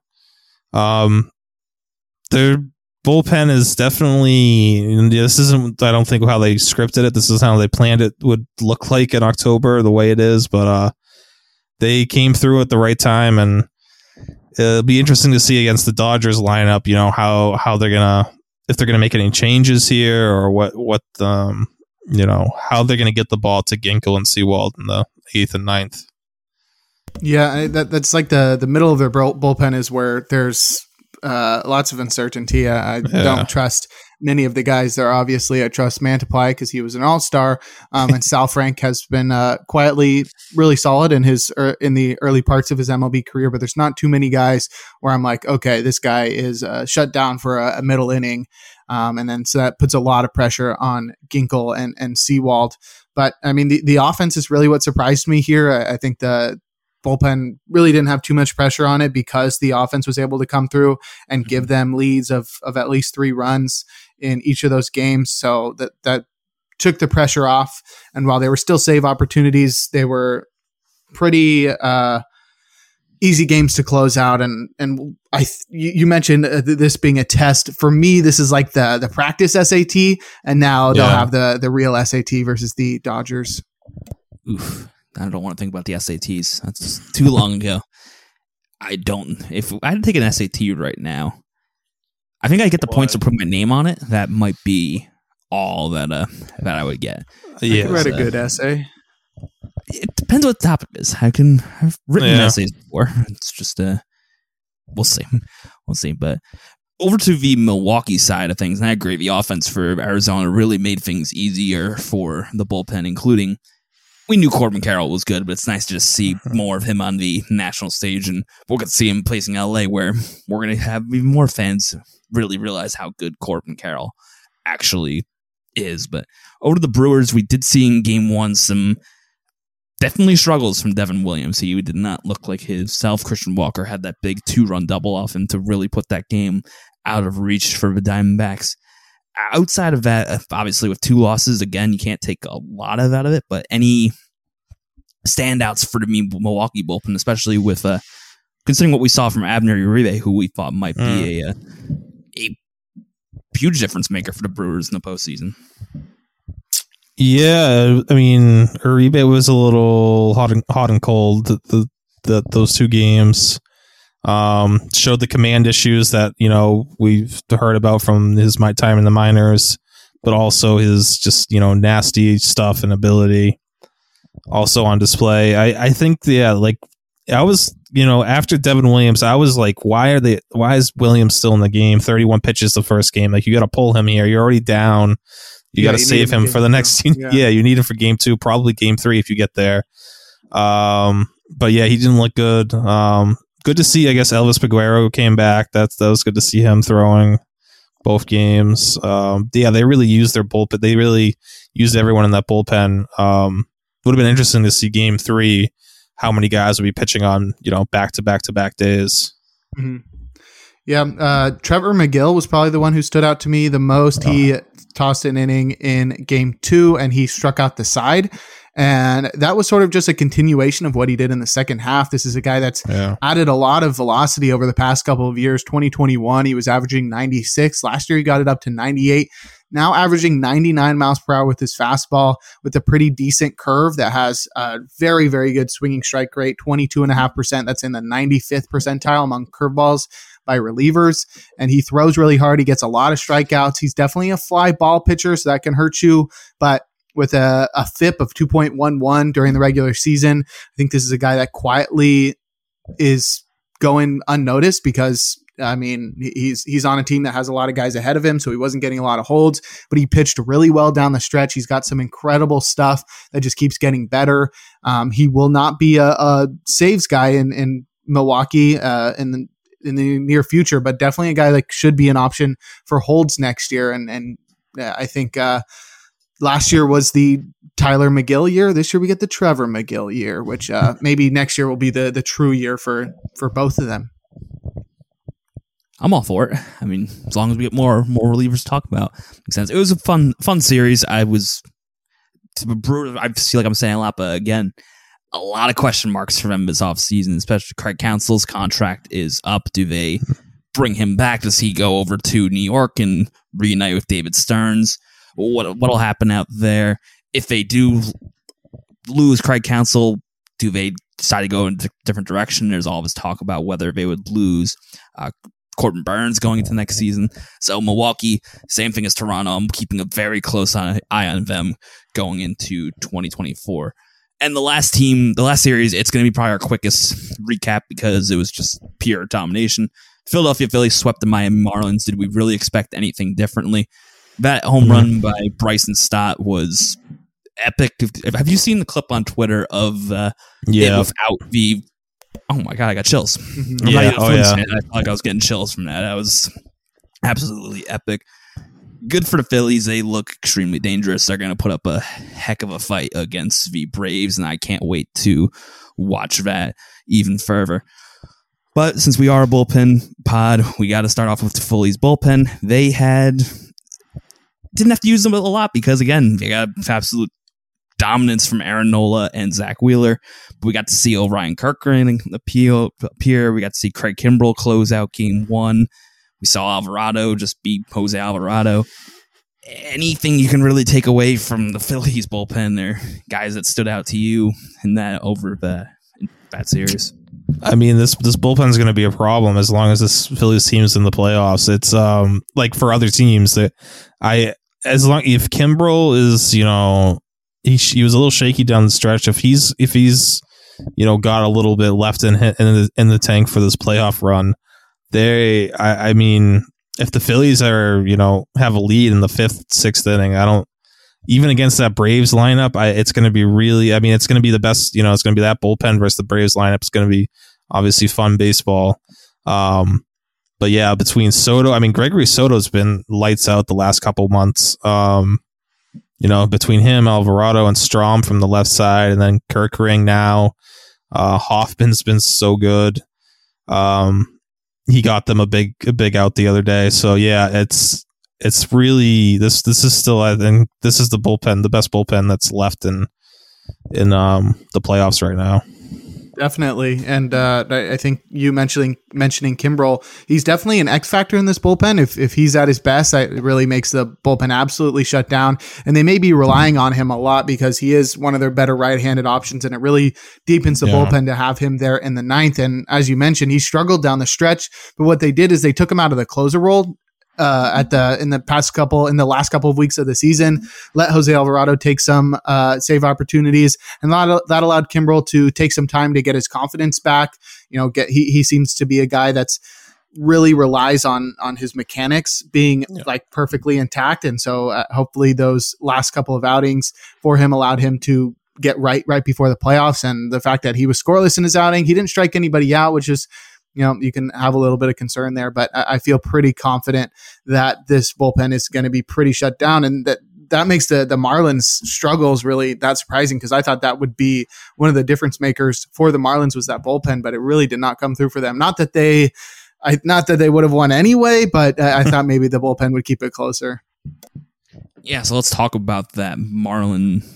um, their bullpen is definitely. This isn't. I don't think how they scripted it. This is how they planned it would look like in October, the way it is. But uh, they came through at the right time, and it'll be interesting to see against the Dodgers lineup, you know, how, how they're going to, if they're going to make any changes here, or what, what, um, you know, how they're going to get the ball to Ginkel and Sewald in the eighth and ninth. Yeah, that that's like the, the middle of their bullpen is where there's uh, lots of uncertainty. I, I yeah. don't trust many of the guys there. Obviously, I trust Mantiply because he was an all-star, um, and Sal Frank has been uh, quietly really solid in his er, in the early parts of his M L B career. But there's not too many guys where I'm like, okay, this guy is uh, shut down for a, a middle inning, um, and then so that puts a lot of pressure on Ginkel and and Sewald. But I mean, the the offense is really what surprised me here. I, I think the bullpen really didn't have too much pressure on it because the offense was able to come through and give them leads of of at least three runs in each of those games. So that that took the pressure off. And while they were still save opportunities, they were pretty uh, easy games to close out. And and I th- you mentioned uh, this being a test. For me, this is like the the practice S A T, and now they'll yeah. have the the real S A T versus the Dodgers. Oof. I don't want to think about the S A Ts. That's too long ago. I don't. If I had to take an S A T right now, I think I get the what? points to put my name on it. That might be all that uh that I would get. Yeah, I read a good essay. It depends what the topic is. I can. I've written yeah. essays before. It's just uh, we'll see, we'll see. But over to the Milwaukee side of things, and I agree. The offense for Arizona really made things easier for the bullpen, including. We knew Corbin Carroll was good, but it's nice to just see more of him on the national stage, and we're going to see him placing L A, where we're going to have even more fans really realize how good Corbin Carroll actually is. But over to the Brewers, we did see in game one some definitely struggles from Devin Williams. He did not look like himself. Christian Walker had that big two-run double off him to really put that game out of reach for the Diamondbacks. Outside of that, obviously with two losses, again, you can't take a lot of out of it, but any standouts for the Milwaukee bullpen, especially with uh, considering what we saw from Abner Uribe, who we thought might be mm. a, a huge difference maker for the Brewers in the postseason. Yeah, I mean, Uribe was a little hot and, hot and cold the, the, the, those two games. Um, showed the command issues that, you know, we've heard about from his my time in the minors, but also his just, you know, nasty stuff and ability also on display. I, I think, yeah, like I was, you know, after Devin Williams, I was like, why are they, why is Williams still in the game? thirty-one pitches the first game. Like, you got to pull him here. You're already down. You yeah, got to save him, him for the next, yeah. yeah, you need him for game two, probably game three if you get there. Um, but yeah, he didn't look good. Um, Good to see, I guess, Elvis Peguero came back. That's that was good to see him throwing both games. Um, yeah, they really used their bullpen. They really used everyone in that bullpen. Um, would have been interesting to see game three, how many guys would be pitching on, you know, back to back to back days. Mm-hmm. Yeah, uh, Trevor McGill was probably the one who stood out to me the most. Oh. He tossed an inning in game two, and he struck out the side. And that was sort of just a continuation of what he did in the second half. This is a guy that's Yeah. added a lot of velocity over the past couple of years. twenty twenty-one, he was averaging ninety-six. Last year, he got it up to ninety-eight. Now averaging ninety-nine miles per hour with his fastball, with a pretty decent curve that has a very, very good swinging strike rate, twenty-two point five percent. That's in the ninety-fifth percentile among curveballs by relievers. And he throws really hard. He gets a lot of strikeouts. He's definitely a fly ball pitcher, so that can hurt you. But with a, a F I P of two point one one during the regular season, I think this is a guy that quietly is going unnoticed because, I mean, he's he's on a team that has a lot of guys ahead of him, so he wasn't getting a lot of holds, but he pitched really well down the stretch. He's got some incredible stuff that just keeps getting better. Um, he will not be a, a saves guy in, in Milwaukee uh, in the in the near future, but definitely a guy that should be an option for holds next year. And and uh, I think uh, last year was the Tyler McGill year. This year we get the Trevor McGill year, which uh, maybe next year will be the the true year for for both of them. I'm all for it. I mean, as long as we get more more relievers to talk about, makes sense. It was a fun fun series. I was brutal. I feel like I'm saying a lot, but again, a lot of question marks for him this offseason, especially Craig Counsell's contract is up. Do they bring him back? Does he go over to New York and reunite with David Stearns? What what'll happen out there? If they do lose Craig Counsell, do they decide to go in a different direction? There's all this talk about whether they would lose uh, Corbin Burns going into next season. So Milwaukee, same thing as Toronto. I'm keeping a very close eye on them going into twenty twenty-four. And the last team, the last series, it's going to be probably our quickest recap because it was just pure domination. Philadelphia Phillies swept the Miami Marlins. Did we really expect anything differently? That home mm-hmm. run by Bryson Stott was epic. Have you seen the clip on Twitter of uh, yeah. it without the... Oh my God, I got chills. Mm-hmm. Yeah. Oh, yeah. I felt like I was getting chills from that. That was absolutely epic. Good for the Phillies. They look extremely dangerous. They're going to put up a heck of a fight against the Braves, and I can't wait to watch that even further. But since we are a bullpen pod, we got to start off with the Phillies bullpen. They had didn't have to use them a lot because, again, they got absolute dominance from Aaron Nola and Zach Wheeler. But we got to see Orion Kerkering appeal, appear. We got to see Craig Kimbrell close out game one. We saw Alvarado just beat Jose Alvarado. Anything you can really take away from the Phillies bullpen or guys that stood out to you in that over the in that series? I mean, this this bullpen is going to be a problem as long as this Phillies team's in the playoffs. It's um like for other teams that I as long if Kimbrell is you know he he was a little shaky down the stretch. If he's if he's you know got a little bit left in in the, in the tank for this playoff run. They, I, I mean, if the Phillies are, you know, have a lead in the fifth, sixth inning, I don't, even against that Braves lineup, I, it's going to be really, I mean, it's going to be the best, you know, it's going to be that bullpen versus the Braves lineup. It's going to be obviously fun baseball. Um, but yeah, between Soto, I mean, Gregory Soto's been lights out the last couple months. Um, you know, between him, Alvarado, and Strom from the left side, and then Kerkering now. Uh, Hoffman's been so good. Um, He got them a big, a big out the other day. So yeah, it's it's really this. This is still, I think, this is the bullpen, the best bullpen that's left in in um the playoffs right now. Definitely, and uh, I think you mentioning mentioning Kimbrell, he's definitely an X factor in this bullpen. If if he's at his best, that really makes the bullpen absolutely shut down. And they may be relying on him a lot because he is one of their better right-handed options, and it really deepens the yeah. bullpen to have him there in the ninth. And as you mentioned, he struggled down the stretch, but what they did is they took him out of the closer role. Uh, at the in the past couple in the last couple of weeks of the season, let Jose Alvarado take some uh, save opportunities, and that that allowed Kimbrell to take some time to get his confidence back. You know, get he he seems to be a guy that's really relies on on his mechanics being yeah. like perfectly intact, and so uh, hopefully those last couple of outings for him allowed him to get right right before the playoffs. And the fact that he was scoreless in his outing, he didn't strike anybody out, which is, you know, you can have a little bit of concern there, but I, I feel pretty confident that this bullpen is going to be pretty shut down, and that that makes the the Marlins struggles really that surprising, because I thought that would be one of the difference makers for the Marlins was that bullpen, but it really did not come through for them. Not that they, I not that they would have won anyway, but I, I thought maybe the bullpen would keep it closer. Yeah, so let's talk about that Marlin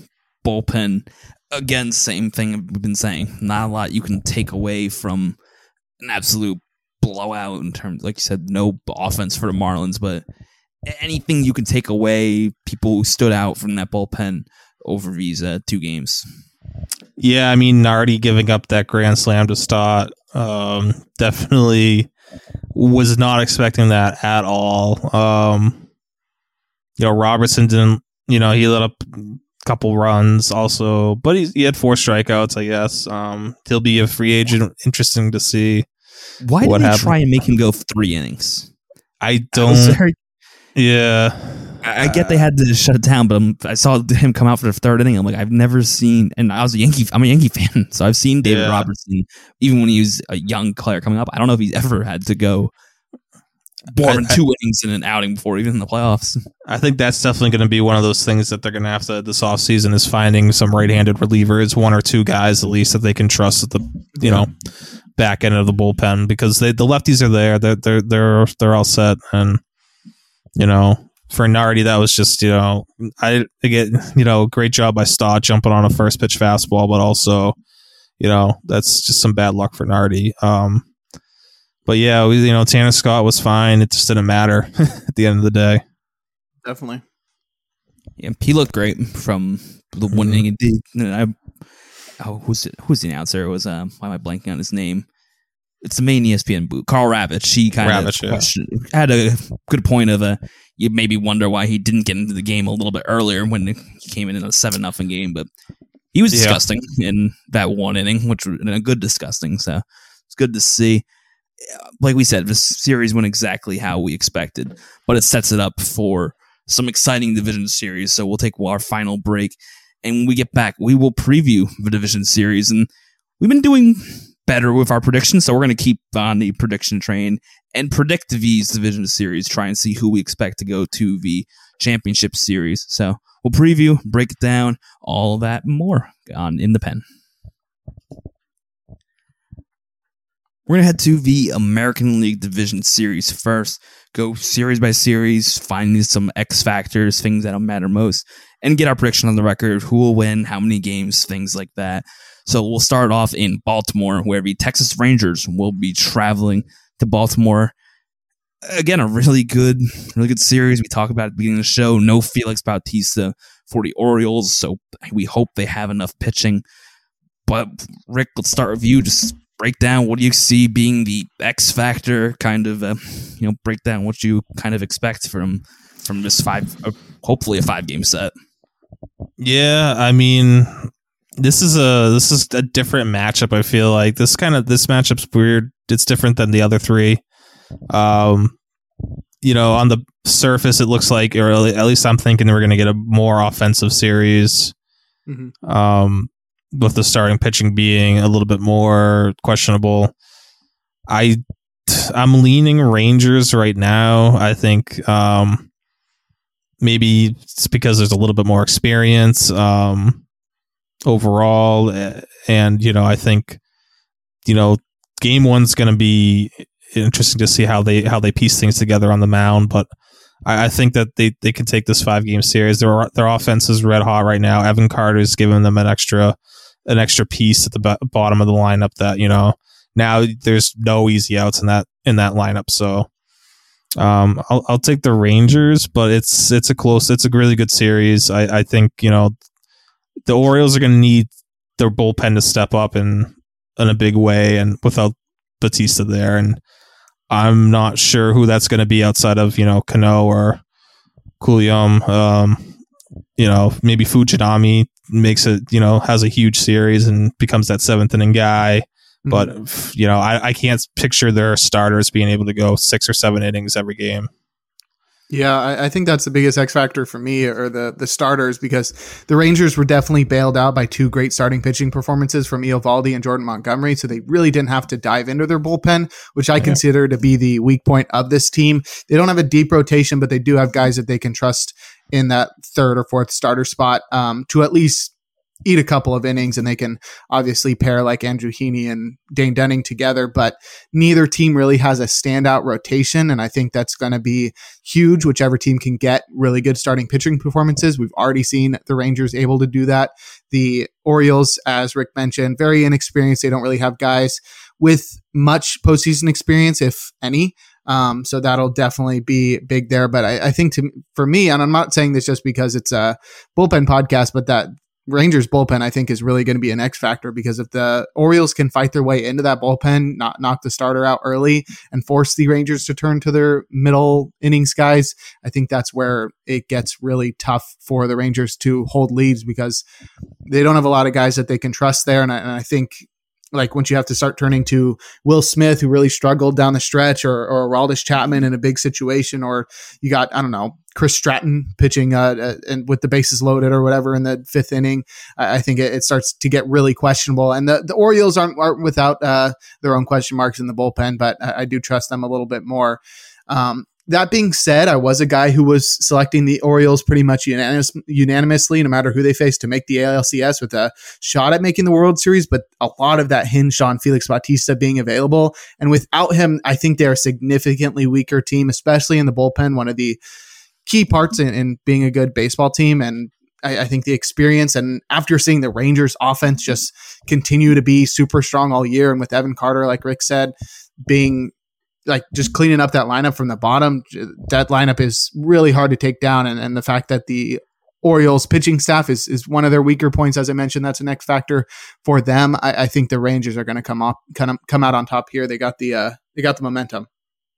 bullpen, again, same thing we've been saying. Not a lot you can take away from an absolute blowout in terms, like you said, no offense for the Marlins, but anything you can take away, people who stood out from that bullpen over these uh, two games. Yeah, I mean, Nardi giving up that grand slam to start, um, definitely was not expecting that at all. Um, you know, Robertson didn't, you know, he let up a couple runs also, but he, he had four strikeouts, I guess. Um, he'll be a free agent. Interesting to see. Why what did they happened. try and make him go three innings? I don't. Very, yeah. I get they had to shut it down, but I'm, I saw him come out for the third inning. I'm like, I've never seen, and I was a Yankee. I'm a Yankee fan, so I've seen David Yeah. Robertson even when he was a young player coming up. I don't know if he's ever had to go more than two innings in an outing before, even in the playoffs. I think that's definitely going to be one of those things that they're going to have to this offseason is finding some right-handed relievers, one or two guys at least that they can trust at the you know back end of the bullpen, because they, the lefties are there, they're they're they're they're all set, and you know. For Nardi, that was just, you know, I again, you know, great job by Stott jumping on a first pitch fastball, but also, you know, that's just some bad luck for Nardi. Um, but yeah, we, you know, Tanner Scott was fine. It just didn't matter at the end of the day. Definitely. Yeah, he looked great from the one inning. It did. I, oh, who's it, who's the announcer? It was um, why am I blanking on his name? It's the main E S P N booth. Carl Ravitch. He kind of yeah. had a good point of a. You maybe wonder why he didn't get into the game a little bit earlier when he came in in a seven nothing game, but he was disgusting yeah. in that one inning, which was a good disgusting. So it's good to see. Like we said, this series went exactly how we expected, but it sets it up for some exciting division series. So we'll take our final break, and when we get back, we will preview the division series, and we've been doing better with our predictions, so we're going to keep on the prediction train and predict these division series, try and see who we expect to go to the championship series. So we'll preview, break it down, all that and more on In the Pen. We're going to head to the American League Division Series first, go series by series, finding some X factors, things that don't matter most, and get our prediction on the record, who will win, how many games, things like that. So we'll start off in Baltimore, where the Texas Rangers will be traveling to Baltimore. Again, a really good, really good series. We talked about at the beginning of the show. No Felix Bautista for the Orioles, so we hope they have enough pitching. But Rick, let's start with you. Just break down what do you see being the X factor, kind of, uh, you know, break down what you kind of expect from from this five, uh, hopefully a five game set. Yeah, I mean. This is a this is a different matchup. I feel like this kind of this matchup's weird. It's different than the other three. Um, you know, on the surface, it looks like, or at least I'm thinking we're going to get a more offensive series. Mm-hmm. Um, with the starting pitching being a little bit more questionable. I I'm leaning Rangers right now. I think um, maybe it's because there's a little bit more experience. Um. Overall, and you know, I think you know, game one's going to be interesting to see how they how they piece things together on the mound. But I, I think that they, they can take this five game series. Their their offense is red hot right now. Evan Carter's giving them an extra an extra piece at the b- bottom of the lineup. That you know now there's no easy outs in that in that lineup. So um, I'll I'll take the Rangers, but it's it's a close, it's a really good series. I I think you know. The Orioles are going to need their bullpen to step up in in a big way, and without Bautista there, and I'm not sure who that's going to be outside of you know Cano or Coulombe. Um, you know, maybe Fujinami makes it, you know, has a huge series and becomes that seventh inning guy. Mm-hmm. But you know, I, I can't picture their starters being able to go six or seven innings every game. Yeah, I, I think that's the biggest X factor for me, or the the starters, because the Rangers were definitely bailed out by two great starting pitching performances from Eovaldi and Jordan Montgomery, so they really didn't have to dive into their bullpen, which I yeah. consider to be the weak point of this team. They don't have a deep rotation, but they do have guys that they can trust in that third or fourth starter spot um, to at least eat a couple of innings, and they can obviously pair like Andrew Heaney and Dane Dunning together, but neither team really has a standout rotation. And I think that's going to be huge, whichever team can get really good starting pitching performances. We've already seen the Rangers able to do that. The Orioles, as Rick mentioned, very inexperienced. They don't really have guys with much postseason experience, if any. Um, so that'll definitely be big there. But I, I think to, for me, and I'm not saying this just because it's a bullpen podcast, but that Rangers bullpen, I think, is really going to be an X factor, because if the Orioles can fight their way into that bullpen, not knock the starter out early and force the Rangers to turn to their middle innings guys, I think that's where it gets really tough for the Rangers to hold leads, because they don't have a lot of guys that they can trust there. And I, and I think, like, once you have to start turning to Will Smith, who really struggled down the stretch, or, or Aroldis Chapman in a big situation, or you got, I don't know, Chris Stratton pitching uh, uh, and with the bases loaded or whatever in the fifth inning, I, I think it, it starts to get really questionable. And the, the Orioles aren't, aren't without uh, their own question marks in the bullpen, but I, I do trust them a little bit more. Um, That being said, I was a guy who was selecting the Orioles pretty much unanimous, unanimously, no matter who they faced, to make the A L C S with a shot at making the World Series. But a lot of that hinged on Felix Bautista being available. And without him, I think they're a significantly weaker team, especially in the bullpen, one of the key parts in, in being a good baseball team. And I, I think the experience, and after seeing the Rangers offense just continue to be super strong all year, and with Evan Carter, like Rick said, being like just cleaning up that lineup from the bottom, that lineup is really hard to take down. And, and the fact that the Orioles pitching staff is, is one of their weaker points, as I mentioned, that's an X factor for them. I, I think the Rangers are going to come up, kind of come out on top here. They got the, uh, they got the momentum.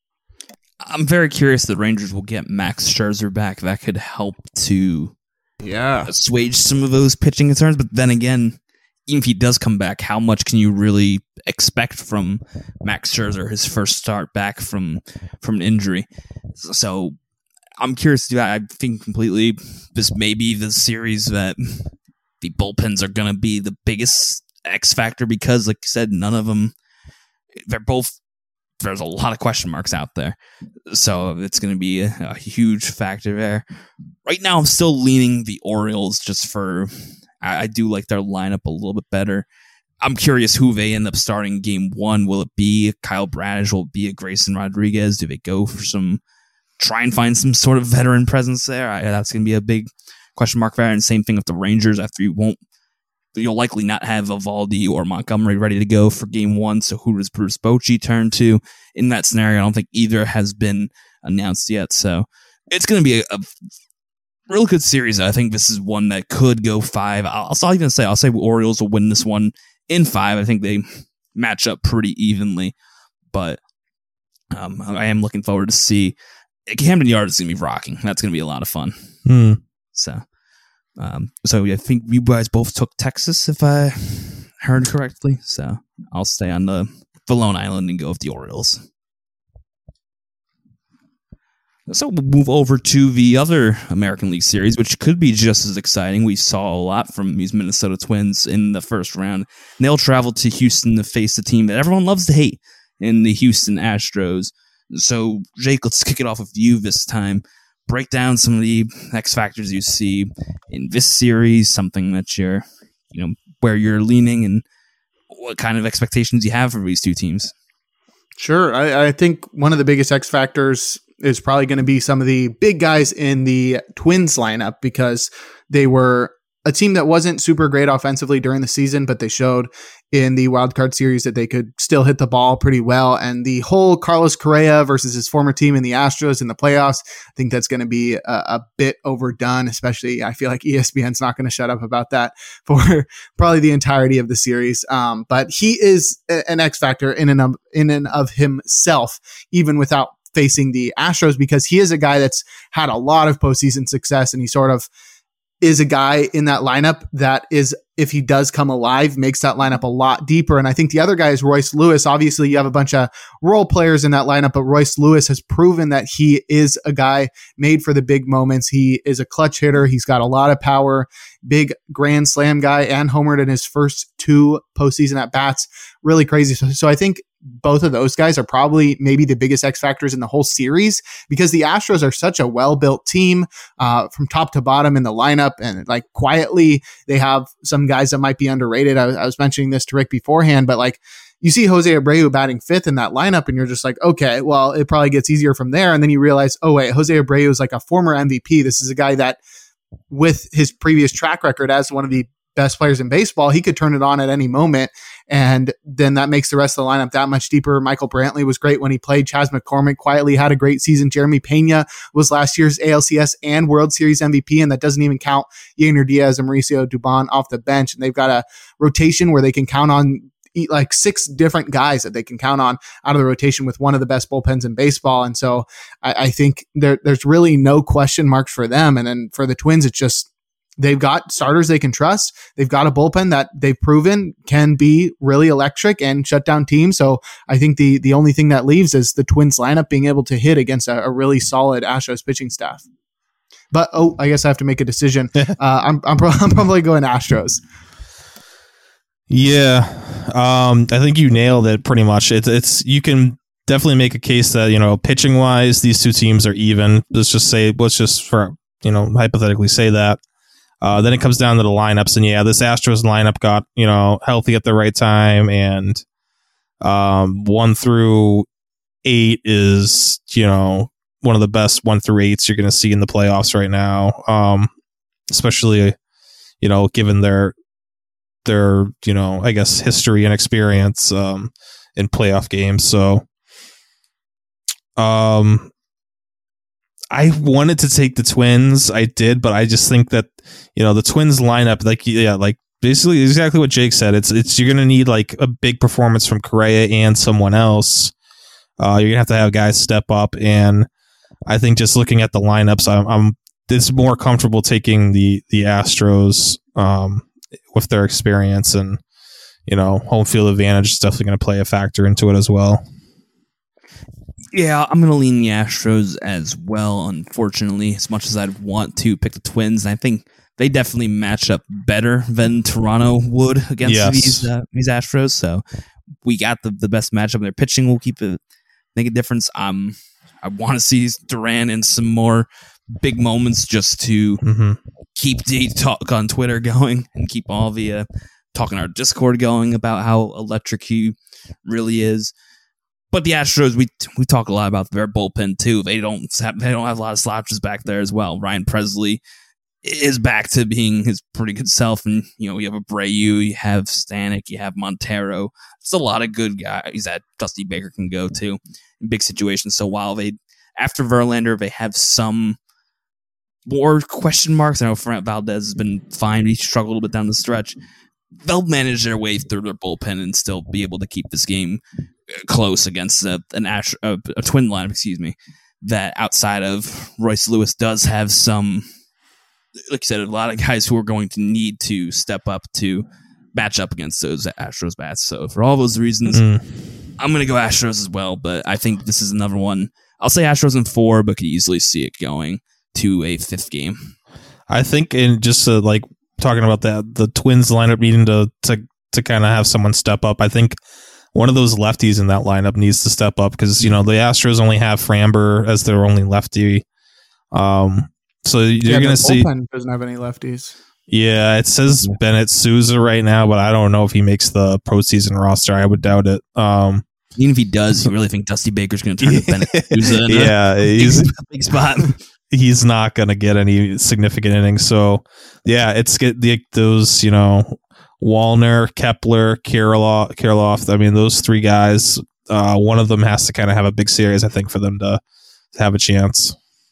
I'm very curious the Rangers will get Max Scherzer back. That could help to yeah assuage some of those pitching concerns. But then again, even if he does come back, how much can you really expect from Max Scherzer, his first start back from from an injury? So I'm curious to do that. I think completely this may be the series that the bullpens are going to be the biggest X factor, because, like I said, none of them, they're both, there's a lot of question marks out there. So it's going to be a, a huge factor there. Right now, I'm still leaning the Orioles just for, I, I do like their lineup a little bit better. I'm curious who they end up starting game one. Will it be Kyle Bradish? Will it be a Grayson Rodriguez? Do they go for some, try and find some sort of veteran presence there? I, that's going to be a big question mark there. And same thing with the Rangers. After you won't, you'll likely not have Eovaldi or Montgomery ready to go for game one. So who does Bruce Bochy turn to in that scenario? I don't think either has been announced yet. So it's going to be a, a real good series. I think this is one that could go five. I'll, I'll even say, I'll say Orioles will win this one in five. I think they match up pretty evenly, but um, I am looking forward to see. Camden Yards is going to be rocking. That's going to be a lot of fun. Hmm. So, um, so I think you guys both took Texas, if I heard correctly. So I'll stay on the, the Lone Island and go with the Orioles. So we'll move over to the other American League Series, which could be just as exciting. We saw a lot from these Minnesota Twins in the first round. And they'll travel to Houston to face a team that everyone loves to hate in the Houston Astros. So, Jake, let's kick it off with you this time. Break down some of the X factors you see in this series, something that you're, you know, where you're leaning, and what kind of expectations you have for these two teams. Sure. I, I think one of the biggest X factors is probably going to be some of the big guys in the Twins lineup, because they were a team that wasn't super great offensively during the season, but they showed in the wild card series that they could still hit the ball pretty well. And the whole Carlos Correa versus his former team in the Astros in the playoffs, I think that's going to be a, a bit overdone, especially I feel like E S P N's not going to shut up about that for probably the entirety of the series. Um, but he is an X factor in and of, in and of himself, even without facing the Astros, because he is a guy that's had a lot of postseason success, and he sort of is a guy in that lineup that is, if he does come alive, makes that lineup a lot deeper. And I think the other guy is Royce Lewis. Obviously, you have a bunch of role players in that lineup, but Royce Lewis has proven that he is a guy made for the big moments. He is a clutch hitter. He's got a lot of power, big grand slam guy, and homered in his first two postseason at bats. Really crazy. So, so I think both of those guys are probably maybe the biggest X factors in the whole series, because the Astros are such a well-built team uh, from top to bottom in the lineup. And like quietly, they have some guys that might be underrated. I, I was mentioning this to Rick beforehand, but like you see Jose Abreu batting fifth in that lineup and you're just like, okay, well, it probably gets easier from there. And then you realize, oh wait, Jose Abreu is like a former M V P. This is a guy that with his previous track record as one of the best players in baseball, he could turn it on at any moment. And then that makes the rest of the lineup that much deeper. Michael Brantley was great when he played. Chas McCormick quietly had a great season. Jeremy Pena was last year's A L C S and World Series M V P, and that doesn't even count Yainer Diaz and Mauricio Dubon off the bench. And they've got a rotation where they can count on like six different guys that they can count on out of the rotation with one of the best bullpens in baseball. And so I, I think there, there's really no question marks for them. And then for the Twins, it's just, they've got starters they can trust. They've got a bullpen that they've proven can be really electric and shut down teams. So I think the the only thing that leaves is the Twins lineup being able to hit against a, a really solid Astros pitching staff. But, oh, I guess I have to make a decision. uh, I'm, I'm, pro- I'm probably going Astros. Yeah, um, I think you nailed it pretty much. It's it's you can definitely make a case that, you know, pitching wise, these two teams are even. Let's just say, let's just for you know hypothetically say that. Uh, then it comes down to the lineups, and yeah, this Astros lineup got you know healthy at the right time, and um, one through eight is you know one of the best one through eights you're going to see in the playoffs right now, um, especially you know given their. their, you know, I guess history and experience um, in playoff games. So um, I wanted to take the Twins. I did, but I just think that, you know, the Twins lineup, like, yeah, like basically exactly what Jake said. It's, it's, you're going to need like a big performance from Correa and someone else. Uh, you're going to have to have guys step up. And I think just looking at the lineups, I'm, I'm it's more comfortable taking the, the Astros, um, with their experience, and you know home field advantage is definitely going to play a factor into it as well. Yeah, I'm going to lean the Astros as well, unfortunately, as much as I'd want to pick the Twins. And I think they definitely match up better than Toronto would against yes. these uh, these Astros. So we got the, the best matchup. Their pitching will keep it make a difference. Um, I want to see Duran in some more big moments just to mm-hmm. keep the talk on Twitter going and keep all the uh, talk in our Discord going about how electric he really is. But the Astros, we we talk a lot about their bullpen too. They don't have, they don't have a lot of slouches back there as well. Ryan Presley is back to being his pretty good self, and you know you have Abreu, you have Stanek, you have Montero. It's a lot of good guys that Dusty Baker can go to in big situations. So while they after Verlander, they have some more question marks. I know Frank Valdez has been fine. He struggled a little bit down the stretch. They'll manage their way through their bullpen and still be able to keep this game close against a, an Ash, a, a twin lineup, excuse me, that outside of Royce Lewis does have some, like you said, a lot of guys who are going to need to step up to match up against those Astros bats. So for all those reasons, mm. I'm going to go Astros as well, but I think this is another one. I'll say Astros in four, but could easily see it going to a fifth game. I think in just uh, like talking about that, the Twins lineup needing to to to kind of have someone step up. I think one of those lefties in that lineup needs to step up because you know the Astros only have Framber as their only lefty. Um, so you're yeah, going to see doesn't have any lefties. Yeah, it says Bennett Sousa right now, but I don't know if he makes the postseason roster. I would doubt it. Um, Even if he does, you really think Dusty Baker's going to turn to Bennett Sousa in yeah, a he's big, big spot. He's not going to get any significant innings. So, yeah, it's get the those, you know, Wallner, Kepler, Kirilloff, Kirilloff. I mean, those three guys, uh, one of them has to kind of have a big series, I think, for them to, to have a chance.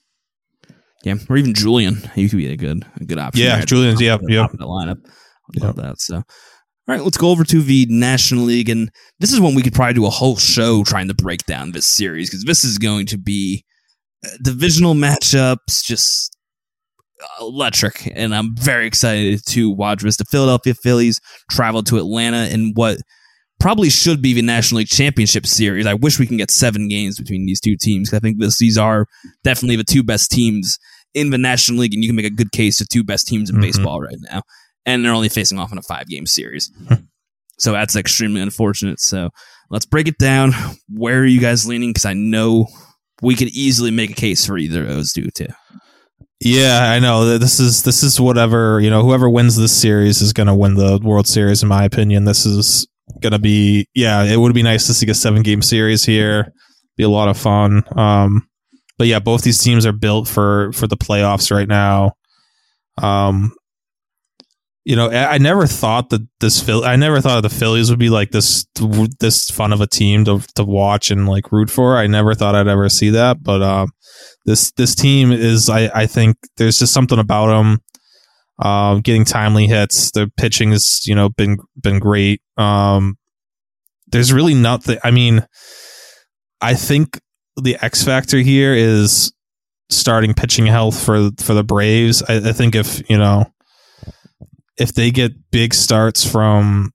Yeah, or even Julian. He could be a good a good option. Yeah, right? Julian's, yeah, yeah. The lineup. I love yep. that. So, all right, let's go over to the National League. And this is when we could probably do a whole show trying to break down this series because this is going to be divisional matchups, just electric, and I'm very excited to watch this. The Philadelphia Phillies travel to Atlanta in what probably should be the National League Championship Series. I wish we can get seven games between these two teams. I think this, these are definitely the two best teams in the National League, and you can make a good case to two best teams in mm-hmm. baseball right now, and they're only facing off in a five-game series. So that's extremely unfortunate. So let's break it down. Where are you guys leaning? Because I know we could easily make a case for either of those two too. Yeah, I know. This is this is whatever, you know, whoever wins this series is going to win the World Series, in my opinion. This is going to be, yeah, it would be nice to see a seven-game series here. Be a lot of fun. Um, but yeah, both these teams are built for for the playoffs right now. Um, you know, I, I never thought that this Phil, I never thought the Phillies would be like this this fun of a team to to watch and like root for. I never thought I'd ever see that, but um, this this team is, I I think there's just something about them. Um, getting timely hits, their pitching has, you know, been been great. Um, there's really nothing. I mean, I think the X factor here is starting pitching health for for the Braves. I, I think if you know if they get big starts from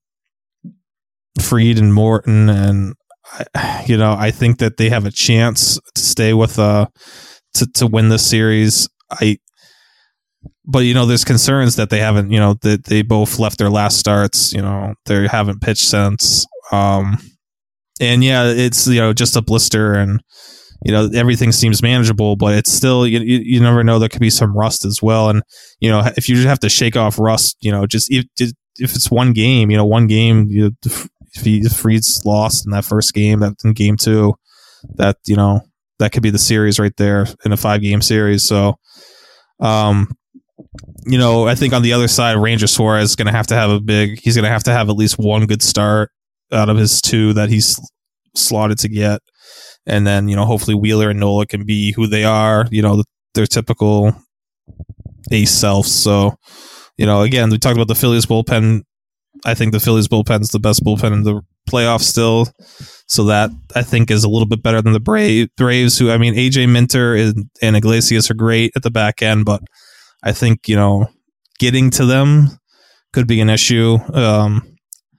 Fried and Morton, and you know, I think that they have a chance to stay with uh to to win this series. I. But, you know, there's concerns that they haven't, you know, that they both left their last starts, you know, they haven't pitched since. Um, and yeah, it's, you know, just a blister and, you know, everything seems manageable, but it's still, you, you, you never know, there could be some rust as well. And, you know, if you just have to shake off rust, you know, just if, if it's one game, you know, one game, you, if, he, if Fried's lost in that first game, that in game two, that, you know, that could be the series right there in a five game series. So, um, you know, I think on the other side, Ranger Suarez is going to have to have a big, he's going to have to have at least one good start out of his two that he's slotted to get. And then, you know, hopefully Wheeler and Nola can be who they are, you know, their typical ace selves. So, you know, again, we talked about the Phillies bullpen. I think the Phillies bullpen is the best bullpen in the playoffs still. So that, I think, is a little bit better than the Bra- Braves, who, I mean, A J Minter and, and Iglesias are great at the back end, but I think, you know, getting to them could be an issue, um,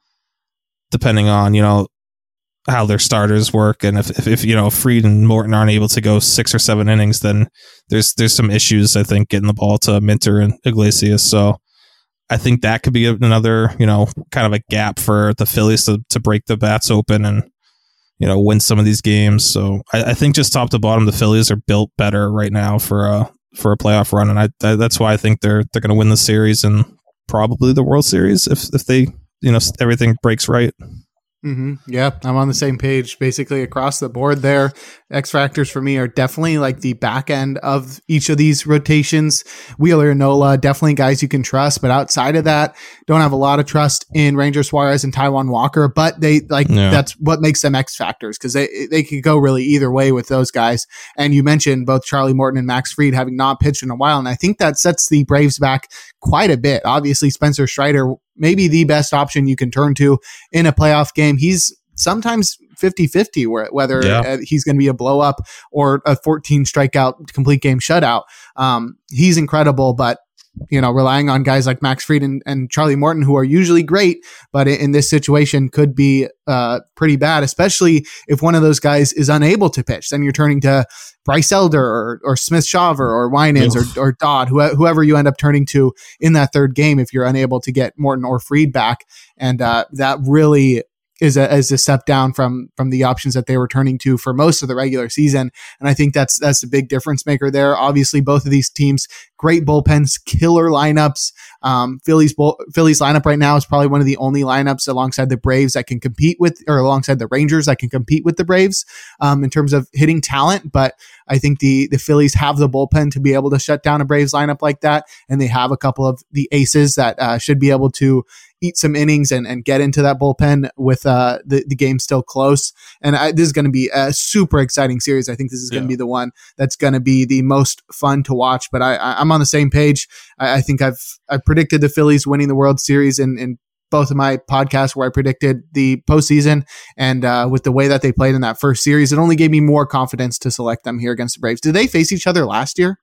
depending on, you know, how their starters work. And if, if, if, you know, Fried and Morton aren't able to go six or seven innings, then there's there's some issues, I think, getting the ball to Minter and Iglesias. So I think that could be another, you know, kind of a gap for the Phillies to, to break the bats open and, you know, win some of these games. So I, I think just top to bottom, the Phillies are built better right now for a, for a playoff run. And I, I that's why I think they're, they're going to win the series and probably the World Series if, if they, you know, everything breaks right. Mm-hmm. Yeah, I'm on the same page basically across the board there. X factors for me are definitely like the back end of each of these rotations. Wheeler and Nola, definitely guys you can trust, but outside of that, don't have a lot of trust in Ranger Suarez and Taijuan Walker, but they like, yeah. That's what makes them X factors because they, they could go really either way with those guys. And you mentioned both Charlie Morton and Max Fried having not pitched in a while. And I think that sets the Braves back quite a bit. Obviously, Spencer Strider, maybe the best option you can turn to in a playoff game. He's sometimes fifty-fifty where, whether yeah. he's going to be a blow up or a fourteen strikeout complete game shutout. Um, he's incredible, but you know, relying on guys like Max Fried and, and Charlie Morton, who are usually great, but in, in this situation could be uh, pretty bad, especially if one of those guys is unable to pitch. Then you're turning to Bryce Elder or, or Smith Shawver or Winans or, or Dodd, wh- whoever you end up turning to in that third game if you're unable to get Morton or Fried back. And uh, that really is a, is a step down from from the options that they were turning to for most of the regular season. And I think that's that's a big difference maker there. Obviously, both of these teams, great bullpens, killer lineups. Um, Phillies bull, Phillies lineup right now is probably one of the only lineups alongside the Braves that can compete with, or alongside the Rangers that can compete with the Braves um, in terms of hitting talent. But I think the the Phillies have the bullpen to be able to shut down a Braves lineup like that, and they have a couple of the aces that uh, should be able to eat some innings and, and get into that bullpen with uh, the, the game still close. And I, this is going to be a super exciting series. I think this is going to yeah. be the one that's going to be the most fun to watch. But I, I, I'm on the same page. I, I think I've I predicted the Phillies winning the World Series in, in both of my podcasts where I predicted the postseason. And uh, with the way that they played in that first series, it only gave me more confidence to select them here against the Braves. Did they face each other last year?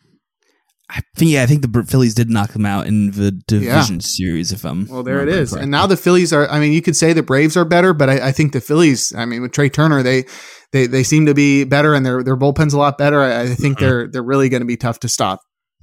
I think, yeah, I think the Phillies did knock them out in the division yeah. series. If I'm well, there it is. Correctly. And now the Phillies are. I mean, you could say the Braves are better, but I, I think the Phillies. I mean, with Trey Turner, they they they seem to be better, and their their bullpen's a lot better. I, I think mm-hmm. they're they're really going to be tough to stop.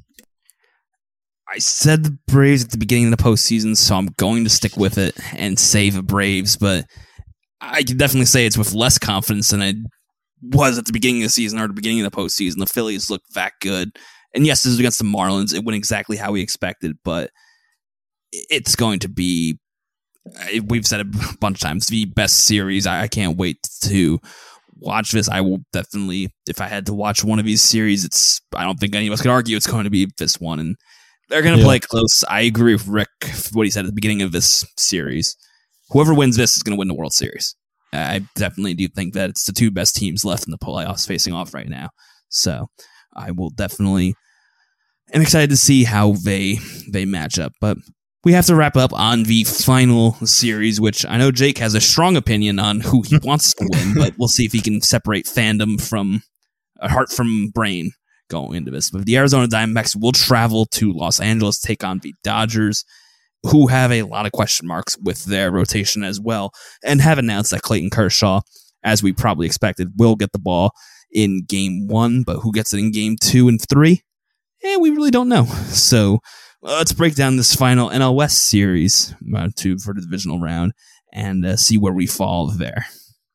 I said the Braves at the beginning of the postseason, so I'm going to stick with it and say the Braves. But I can definitely say it's with less confidence than I was at the beginning of the season or the beginning of the postseason. The Phillies look that good. And yes, this is against the Marlins. It went exactly how we expected, but it's going to be, we've said it a bunch of times, the best series. I can't wait to watch this. I will definitely, if I had to watch one of these series, it's, I don't think any of us could argue it's going to be this one. And they're going to yeah. play close. I agree with Rick, what he said at the beginning of this series. Whoever wins this is going to win the World Series. I definitely do think that it's the two best teams left in the playoffs facing off right now. So I will definitely, am excited to see how they they match up. But we have to wrap up on the final series, which I know Jake has a strong opinion on who he wants to win, but we'll see if he can separate fandom from uh, heart from brain going into this. But the Arizona Diamondbacks will travel to Los Angeles, take on the Dodgers, who have a lot of question marks with their rotation as well, and have announced that Clayton Kershaw, as we probably expected, will get the ball in game one, but who gets it in game two and three? Eh, we really don't know. So uh, let's break down this final N L West series uh, to, for the divisional round and uh, see where we fall there.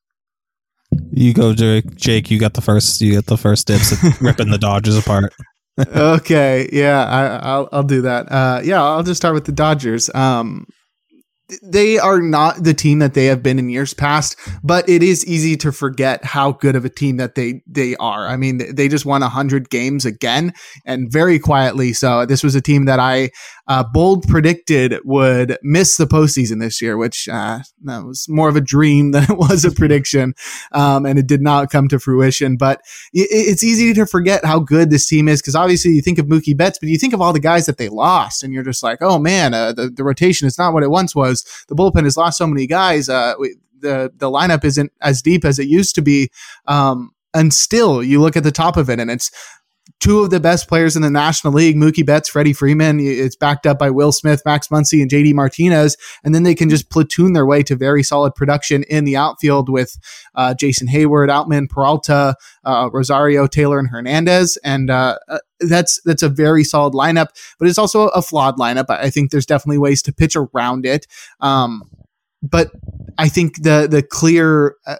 You go, Jake. Jake, you got the first. You got the first dibs at ripping the Dodgers apart. Okay, yeah, I, I'll I'll do that. Uh, yeah, I'll just start with the Dodgers. Um, they are not the team that they have been in years past, but it is easy to forget how good of a team that they they are. I mean, they just won one hundred games again, and very quietly. So this was a team that I uh, bold predicted would miss the postseason this year, which uh, that was more of a dream than it was a prediction, um, and it did not come to fruition. But it, it's easy to forget how good this team is because obviously you think of Mookie Betts, but you think of all the guys that they lost, and you're just like, oh man, uh, the, the rotation is not what it once was. The bullpen has lost so many guys. Uh, we, the the lineup isn't as deep as it used to be, um, and still you look at the top of it, and it's two of the best players in the National League, Mookie Betts, Freddie Freeman. It's backed up by Will Smith, Max Muncy, and J D Martinez. And then they can just platoon their way to very solid production in the outfield with uh, Jason Hayward, Outman, Peralta, uh, Rosario, Taylor, and Hernandez. And uh, that's that's a very solid lineup, but it's also a flawed lineup. I think there's definitely ways to pitch around it. Um, but I think the the clear uh,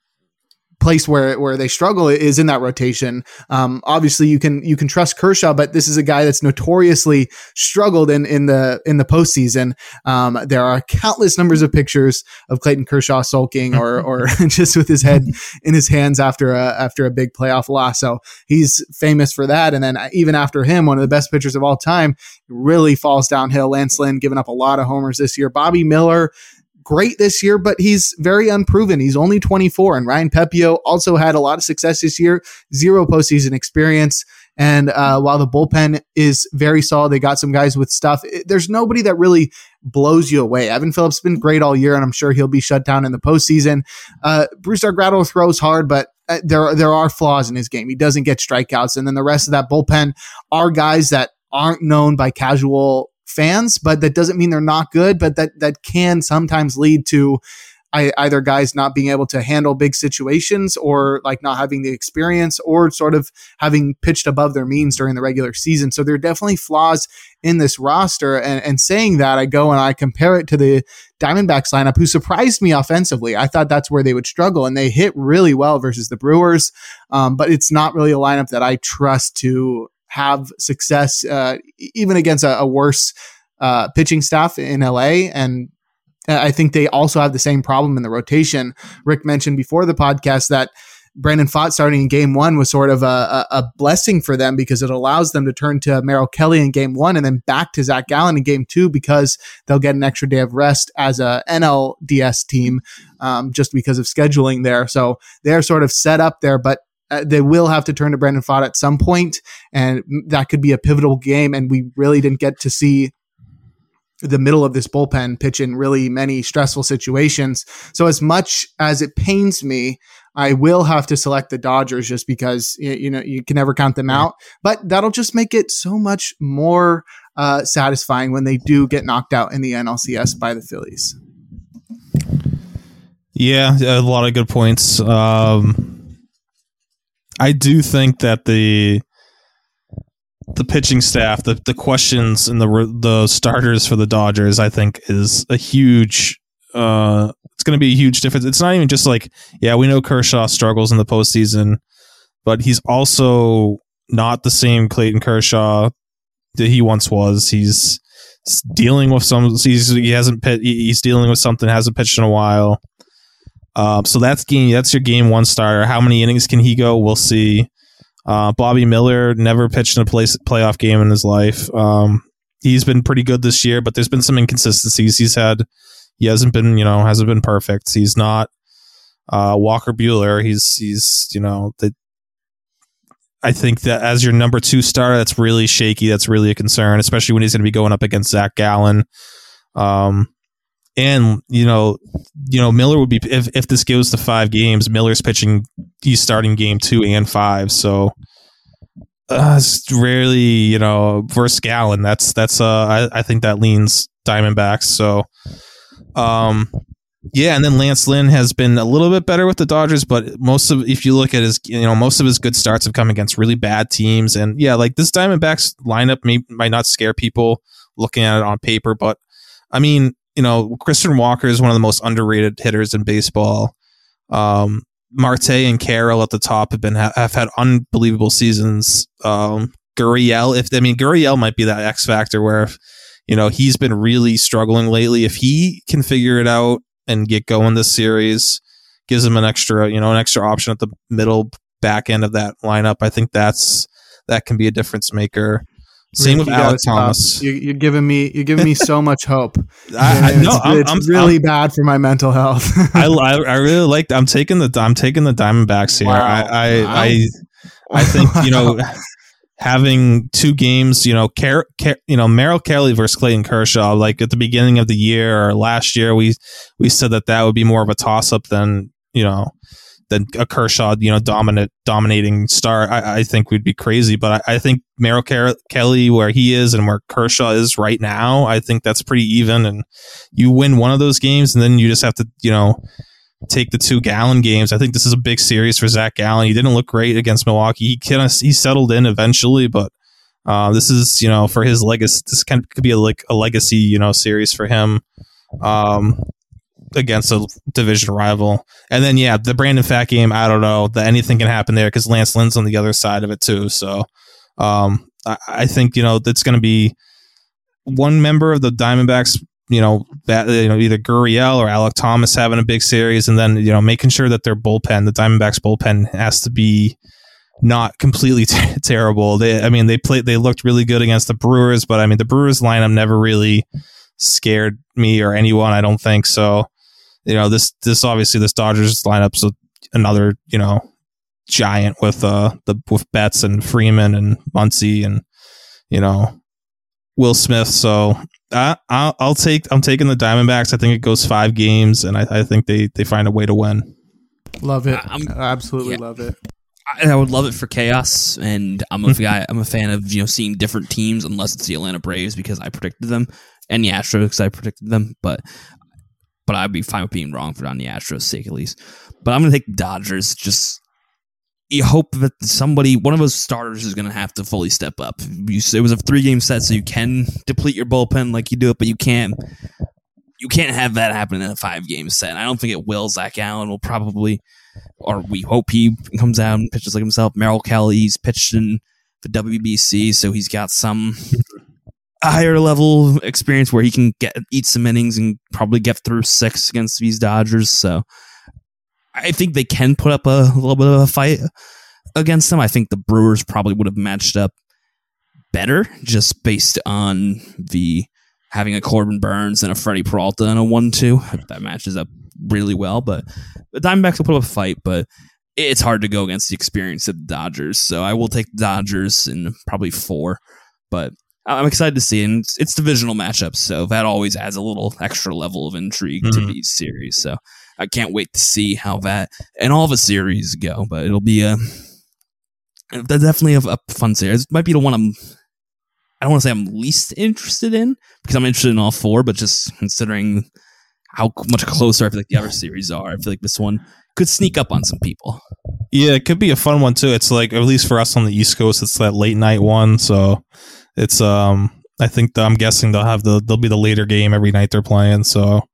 place where where they struggle is in that rotation. Um, obviously, you can you can trust Kershaw, but this is a guy that's notoriously struggled in in the in the postseason. Um, there are countless numbers of pictures of Clayton Kershaw sulking or or just with his head in his hands after a after a big playoff loss. So he's famous for that. And then even after him, one of the best pitchers of all time really falls downhill. Lance Lynn giving up a lot of homers this year. Bobby Miller, great this year, but he's very unproven. He's only twenty-four, and Ryan Pepiot also had a lot of success this year, zero postseason experience. And uh, while the bullpen is very solid, they got some guys with stuff. It, there's nobody that really blows you away. Evan Phillips has been great all year, and I'm sure he'll be shut down in the postseason. Uh, Bruce Argrato throws hard, but uh, there, there are flaws in his game. He doesn't get strikeouts. And then the rest of that bullpen are guys that aren't known by casual fans, but that doesn't mean they're not good, but that that can sometimes lead to I, either guys not being able to handle big situations or like not having the experience or sort of having pitched above their means during the regular season. So there are definitely flaws in this roster. And, and saying that, I go and I compare it to the Diamondbacks lineup, who surprised me offensively. I thought that's where they would struggle, and they hit really well versus the Brewers. Um, but it's not really a lineup that I trust to have success, uh, even against a, a worse uh, pitching staff in L A. And I think they also have the same problem in the rotation. Rick mentioned before the podcast that Brandon Pfaadt starting in game one was sort of a, a, a blessing for them because it allows them to turn to Merrill Kelly in game one and then back to Zach Gallen in game two because they'll get an extra day of rest as a N L D S team um, just because of scheduling there. So they're sort of set up there, but Uh, they will have to turn to Brandon Pfaadt at some point, and that could be a pivotal game. And we really didn't get to see the middle of this bullpen pitch in really many stressful situations. So as much as it pains me, I will have to select the Dodgers just because, you know, you can never count them out, but that'll just make it so much more uh, satisfying when they do get knocked out in the N L C S by the Phillies. Yeah, a lot of good points. Um, I do think that the the pitching staff, the, the questions and the the starters for the Dodgers, I think is a huge. Uh, it's it's going to be a huge difference. It's not even just like, yeah, we know Kershaw struggles in the postseason, but he's also not the same Clayton Kershaw that he once was. He's dealing with some. He's he hasn't pit, he's dealing with something hasn't pitched in a while. Um, so that's game. That's your game one starter. How many innings can he go? We'll see. Uh, Bobby Miller never pitched in a play, playoff game in his life. Um, he's been pretty good this year, but there's been some inconsistencies. He's had. He hasn't been, you know, hasn't been perfect. He's not uh, Walker Buehler. He's he's you know the. I think that as your number two starter, that's really shaky. That's really a concern, especially when he's going to be going up against Zach Gallen. Um, and you know, you know, Miller would be if if this goes to five games. Miller's pitching. He's starting game two and five. So uh, it's rarely, you know, versus Gallen. That's that's. Uh, I, I think that leans Diamondbacks. So, um. Yeah, and then Lance Lynn has been a little bit better with the Dodgers, but most of if you look at his, you know, most of his good starts have come against really bad teams, and yeah, like this Diamondbacks lineup may might not scare people looking at it on paper, but I mean, you know, Christian Walker is one of the most underrated hitters in baseball. Um, Marte and Carroll at the top have been have had unbelievable seasons. Um, Gurriel, if I mean Gurriel might be that X factor where, if, you know, he's been really struggling lately. If he can figure it out and get going this series, gives him an extra, you know, an extra option at the middle back end of that lineup. I think that's that can be a difference maker. Same Rick, with Alec Thomas. You, you're giving me you're giving me so much hope. I, I know it's, I'm, it's I'm, really I'm, bad for my mental health. I, I I really like. I'm taking the I'm taking the Diamondbacks here. Wow. I I, wow. I I think you know. Having two games, you know, Car- Car- you know, Merrill Kelly versus Clayton Kershaw, like at the beginning of the year or last year, we we said that that would be more of a toss up than, you know, than a Kershaw, you know, dominant dominating star. I, I think we'd be crazy, but I, I think Merrill Car- Kelly, where he is and where Kershaw is right now, I think that's pretty even. And you win one of those games, and then you just have to, you know, take the two Gallen games. I think this is a big series for Zach Gallen. He didn't look great against Milwaukee. He kind of he settled in eventually, but uh, this is, you know, for his legacy. This kind of could be a, like a legacy, you know, series for him um, against a division rival. And then yeah, the Brandon Pfaadt game. I don't know that anything can happen there because Lance Lynn's on the other side of it too. So um, I, I think, you know, that's going to be one member of the Diamondbacks. You know, that, you know, either Gurriel or Alec Thomas having a big series, and then, you know, making sure that their bullpen, the Diamondbacks bullpen, has to be not completely t- terrible. They, I mean, they played, they looked really good against the Brewers, but I mean, the Brewers lineup never really scared me or anyone. I don't think so. You know, this, this obviously this Dodgers lineup's another, you know, giant with uh the with Betts and Freeman and Muncy and, you know, Will Smith. So I, I'll, I'll take. I'm taking the Diamondbacks. I think it goes five games, and I, I think they, they find a way to win. Love it. I'm, I absolutely yeah. love it. I, I would love it for chaos, and I'm a guy. I'm a fan of, you know, seeing different teams, unless it's the Atlanta Braves because I predicted them, and the Astros because I predicted them. But but I'd be fine with being wrong for on the Astros' sake at least. But I'm going to take the Dodgers. Just you hope that somebody, one of those starters, is going to have to fully step up. You, it was a three game set, so you can deplete your bullpen like you do it, but you can't. You can't have that happen in a five game set. And I don't think it will. Zach Allen will probably, or we hope he comes out and pitches like himself. Merrill Kelly's pitched in the W B C, so he's got some higher level experience where he can get eat some innings and probably get through six against these Dodgers. So I think they can put up a little bit of a fight against them. I think the Brewers probably would have matched up better just based on the having a Corbin Burns and a Freddie Peralta and a one two. That matches up really well, but the Diamondbacks will put up a fight, but it's hard to go against the experience of the Dodgers. So I will take the Dodgers in probably four, but I'm excited to see it. And it's, it's divisional matchups, so that always adds a little extra level of intrigue mm-hmm. to these series. So I can't wait to see how that and all the series go, but it'll be a definitely a, a fun series. It might be the one I'm I don't want to say I'm least interested in because I'm interested in all four, but just considering how much closer I feel like the other series are, I feel like this one could sneak up on some people. Yeah, it could be a fun one too. It's like, at least for us on the East Coast, it's that late night one. So it's um I think the, I'm guessing they'll have the they'll be the later game every night they're playing. So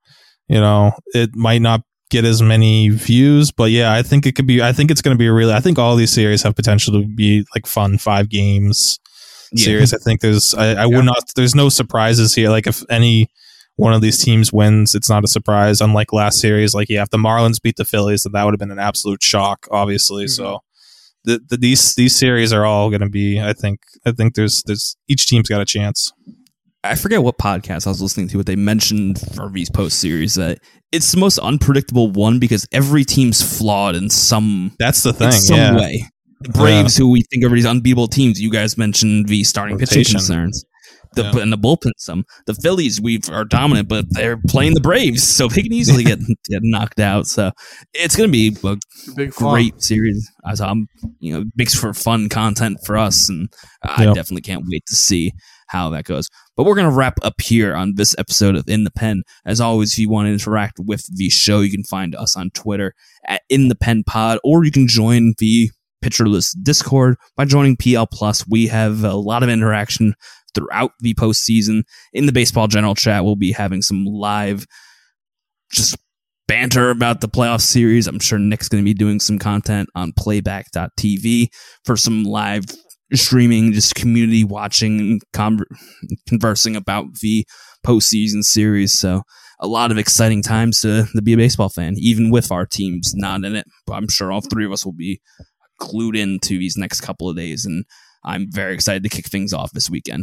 you know, it might not get as many views, but yeah, I think it could be, I think it's going to be a really, I think all these series have potential to be like fun five games yeah. series. I think there's, I, I yeah. would not, there's no surprises here. Like if any one of these teams wins, it's not a surprise. Unlike last series, like yeah, if the Marlins beat the Phillies, then that would have been an absolute shock, obviously. Mm-hmm. So the, the, these, these series are all going to be, I think, I think there's, there's each team's got a chance. I forget what podcast I was listening to, but they mentioned for these post series that it's the most unpredictable one because every team's flawed in some that's the thing in some yeah. way. The Braves, yeah. who we think are these unbeatable teams, you guys mentioned the starting pitching concerns. The yeah. and the bullpen some. The Phillies we are dominant, but they're playing the Braves, so they can easily get, get knocked out. So it's going to be a Big great fun. series. As I'm, you know, makes for fun content for us, and I yep. definitely can't wait to see how that goes. But we're going to wrap up here on this episode of In the Pen. As always, if you want to interact with the show, you can find us on Twitter at In the Pen Pod, or you can join the Pitcher List Discord by joining P L Plus. We have a lot of interaction throughout the postseason. In the Baseball General Chat, we'll be having some live just banter about the playoff series. I'm sure Nick's going to be doing some content on playback dot t v for some live streaming, just community watching and con- conversing about the postseason series. So a lot of exciting times to, to be a baseball fan, even with our teams not in it. But I'm sure all three of us will be glued into these next couple of days, and I'm very excited to kick things off this weekend.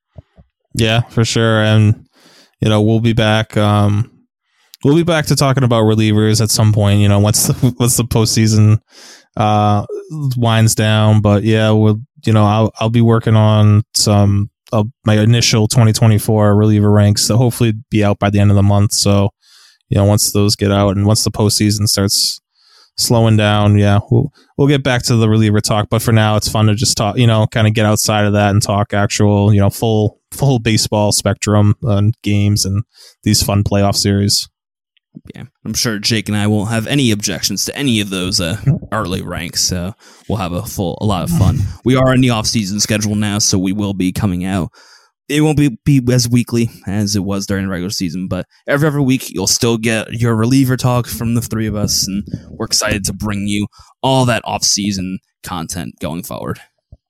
Yeah, for sure. And, you know, we'll be back. Um, we'll be back to talking about relievers at some point, you know, once the, once the postseason uh, winds down. But yeah, we'll, you know, I'll, I'll be working on some of my initial twenty twenty-four reliever ranks that hopefully be out by the end of the month. So, you know, once those get out and once the postseason starts slowing down, yeah, we'll we'll get back to the reliever talk. But for now, it's fun to just talk, you know, kind of get outside of that and talk actual, you know, full full baseball spectrum and games and these fun playoff series. Yeah, I'm sure Jake and I won't have any objections to any of those uh, early ranks, so we'll have a full a lot of fun. We are in the off-season schedule now, so we will be coming out. It won't be, be as weekly as it was during the regular season, but every every week you'll still get your reliever talk from the three of us, and we're excited to bring you all that off-season content going forward.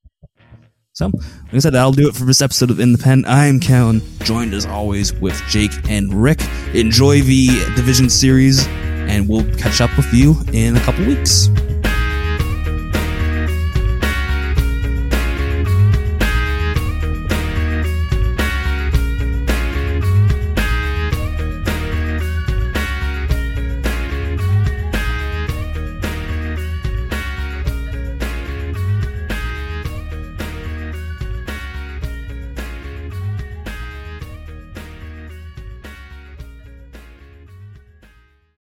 So, like I said, that'll do it for this episode of In the Pen. I'm Kellen, joined as always with Jake and Rick. Enjoy the Division Series, and we'll catch up with you in a couple weeks.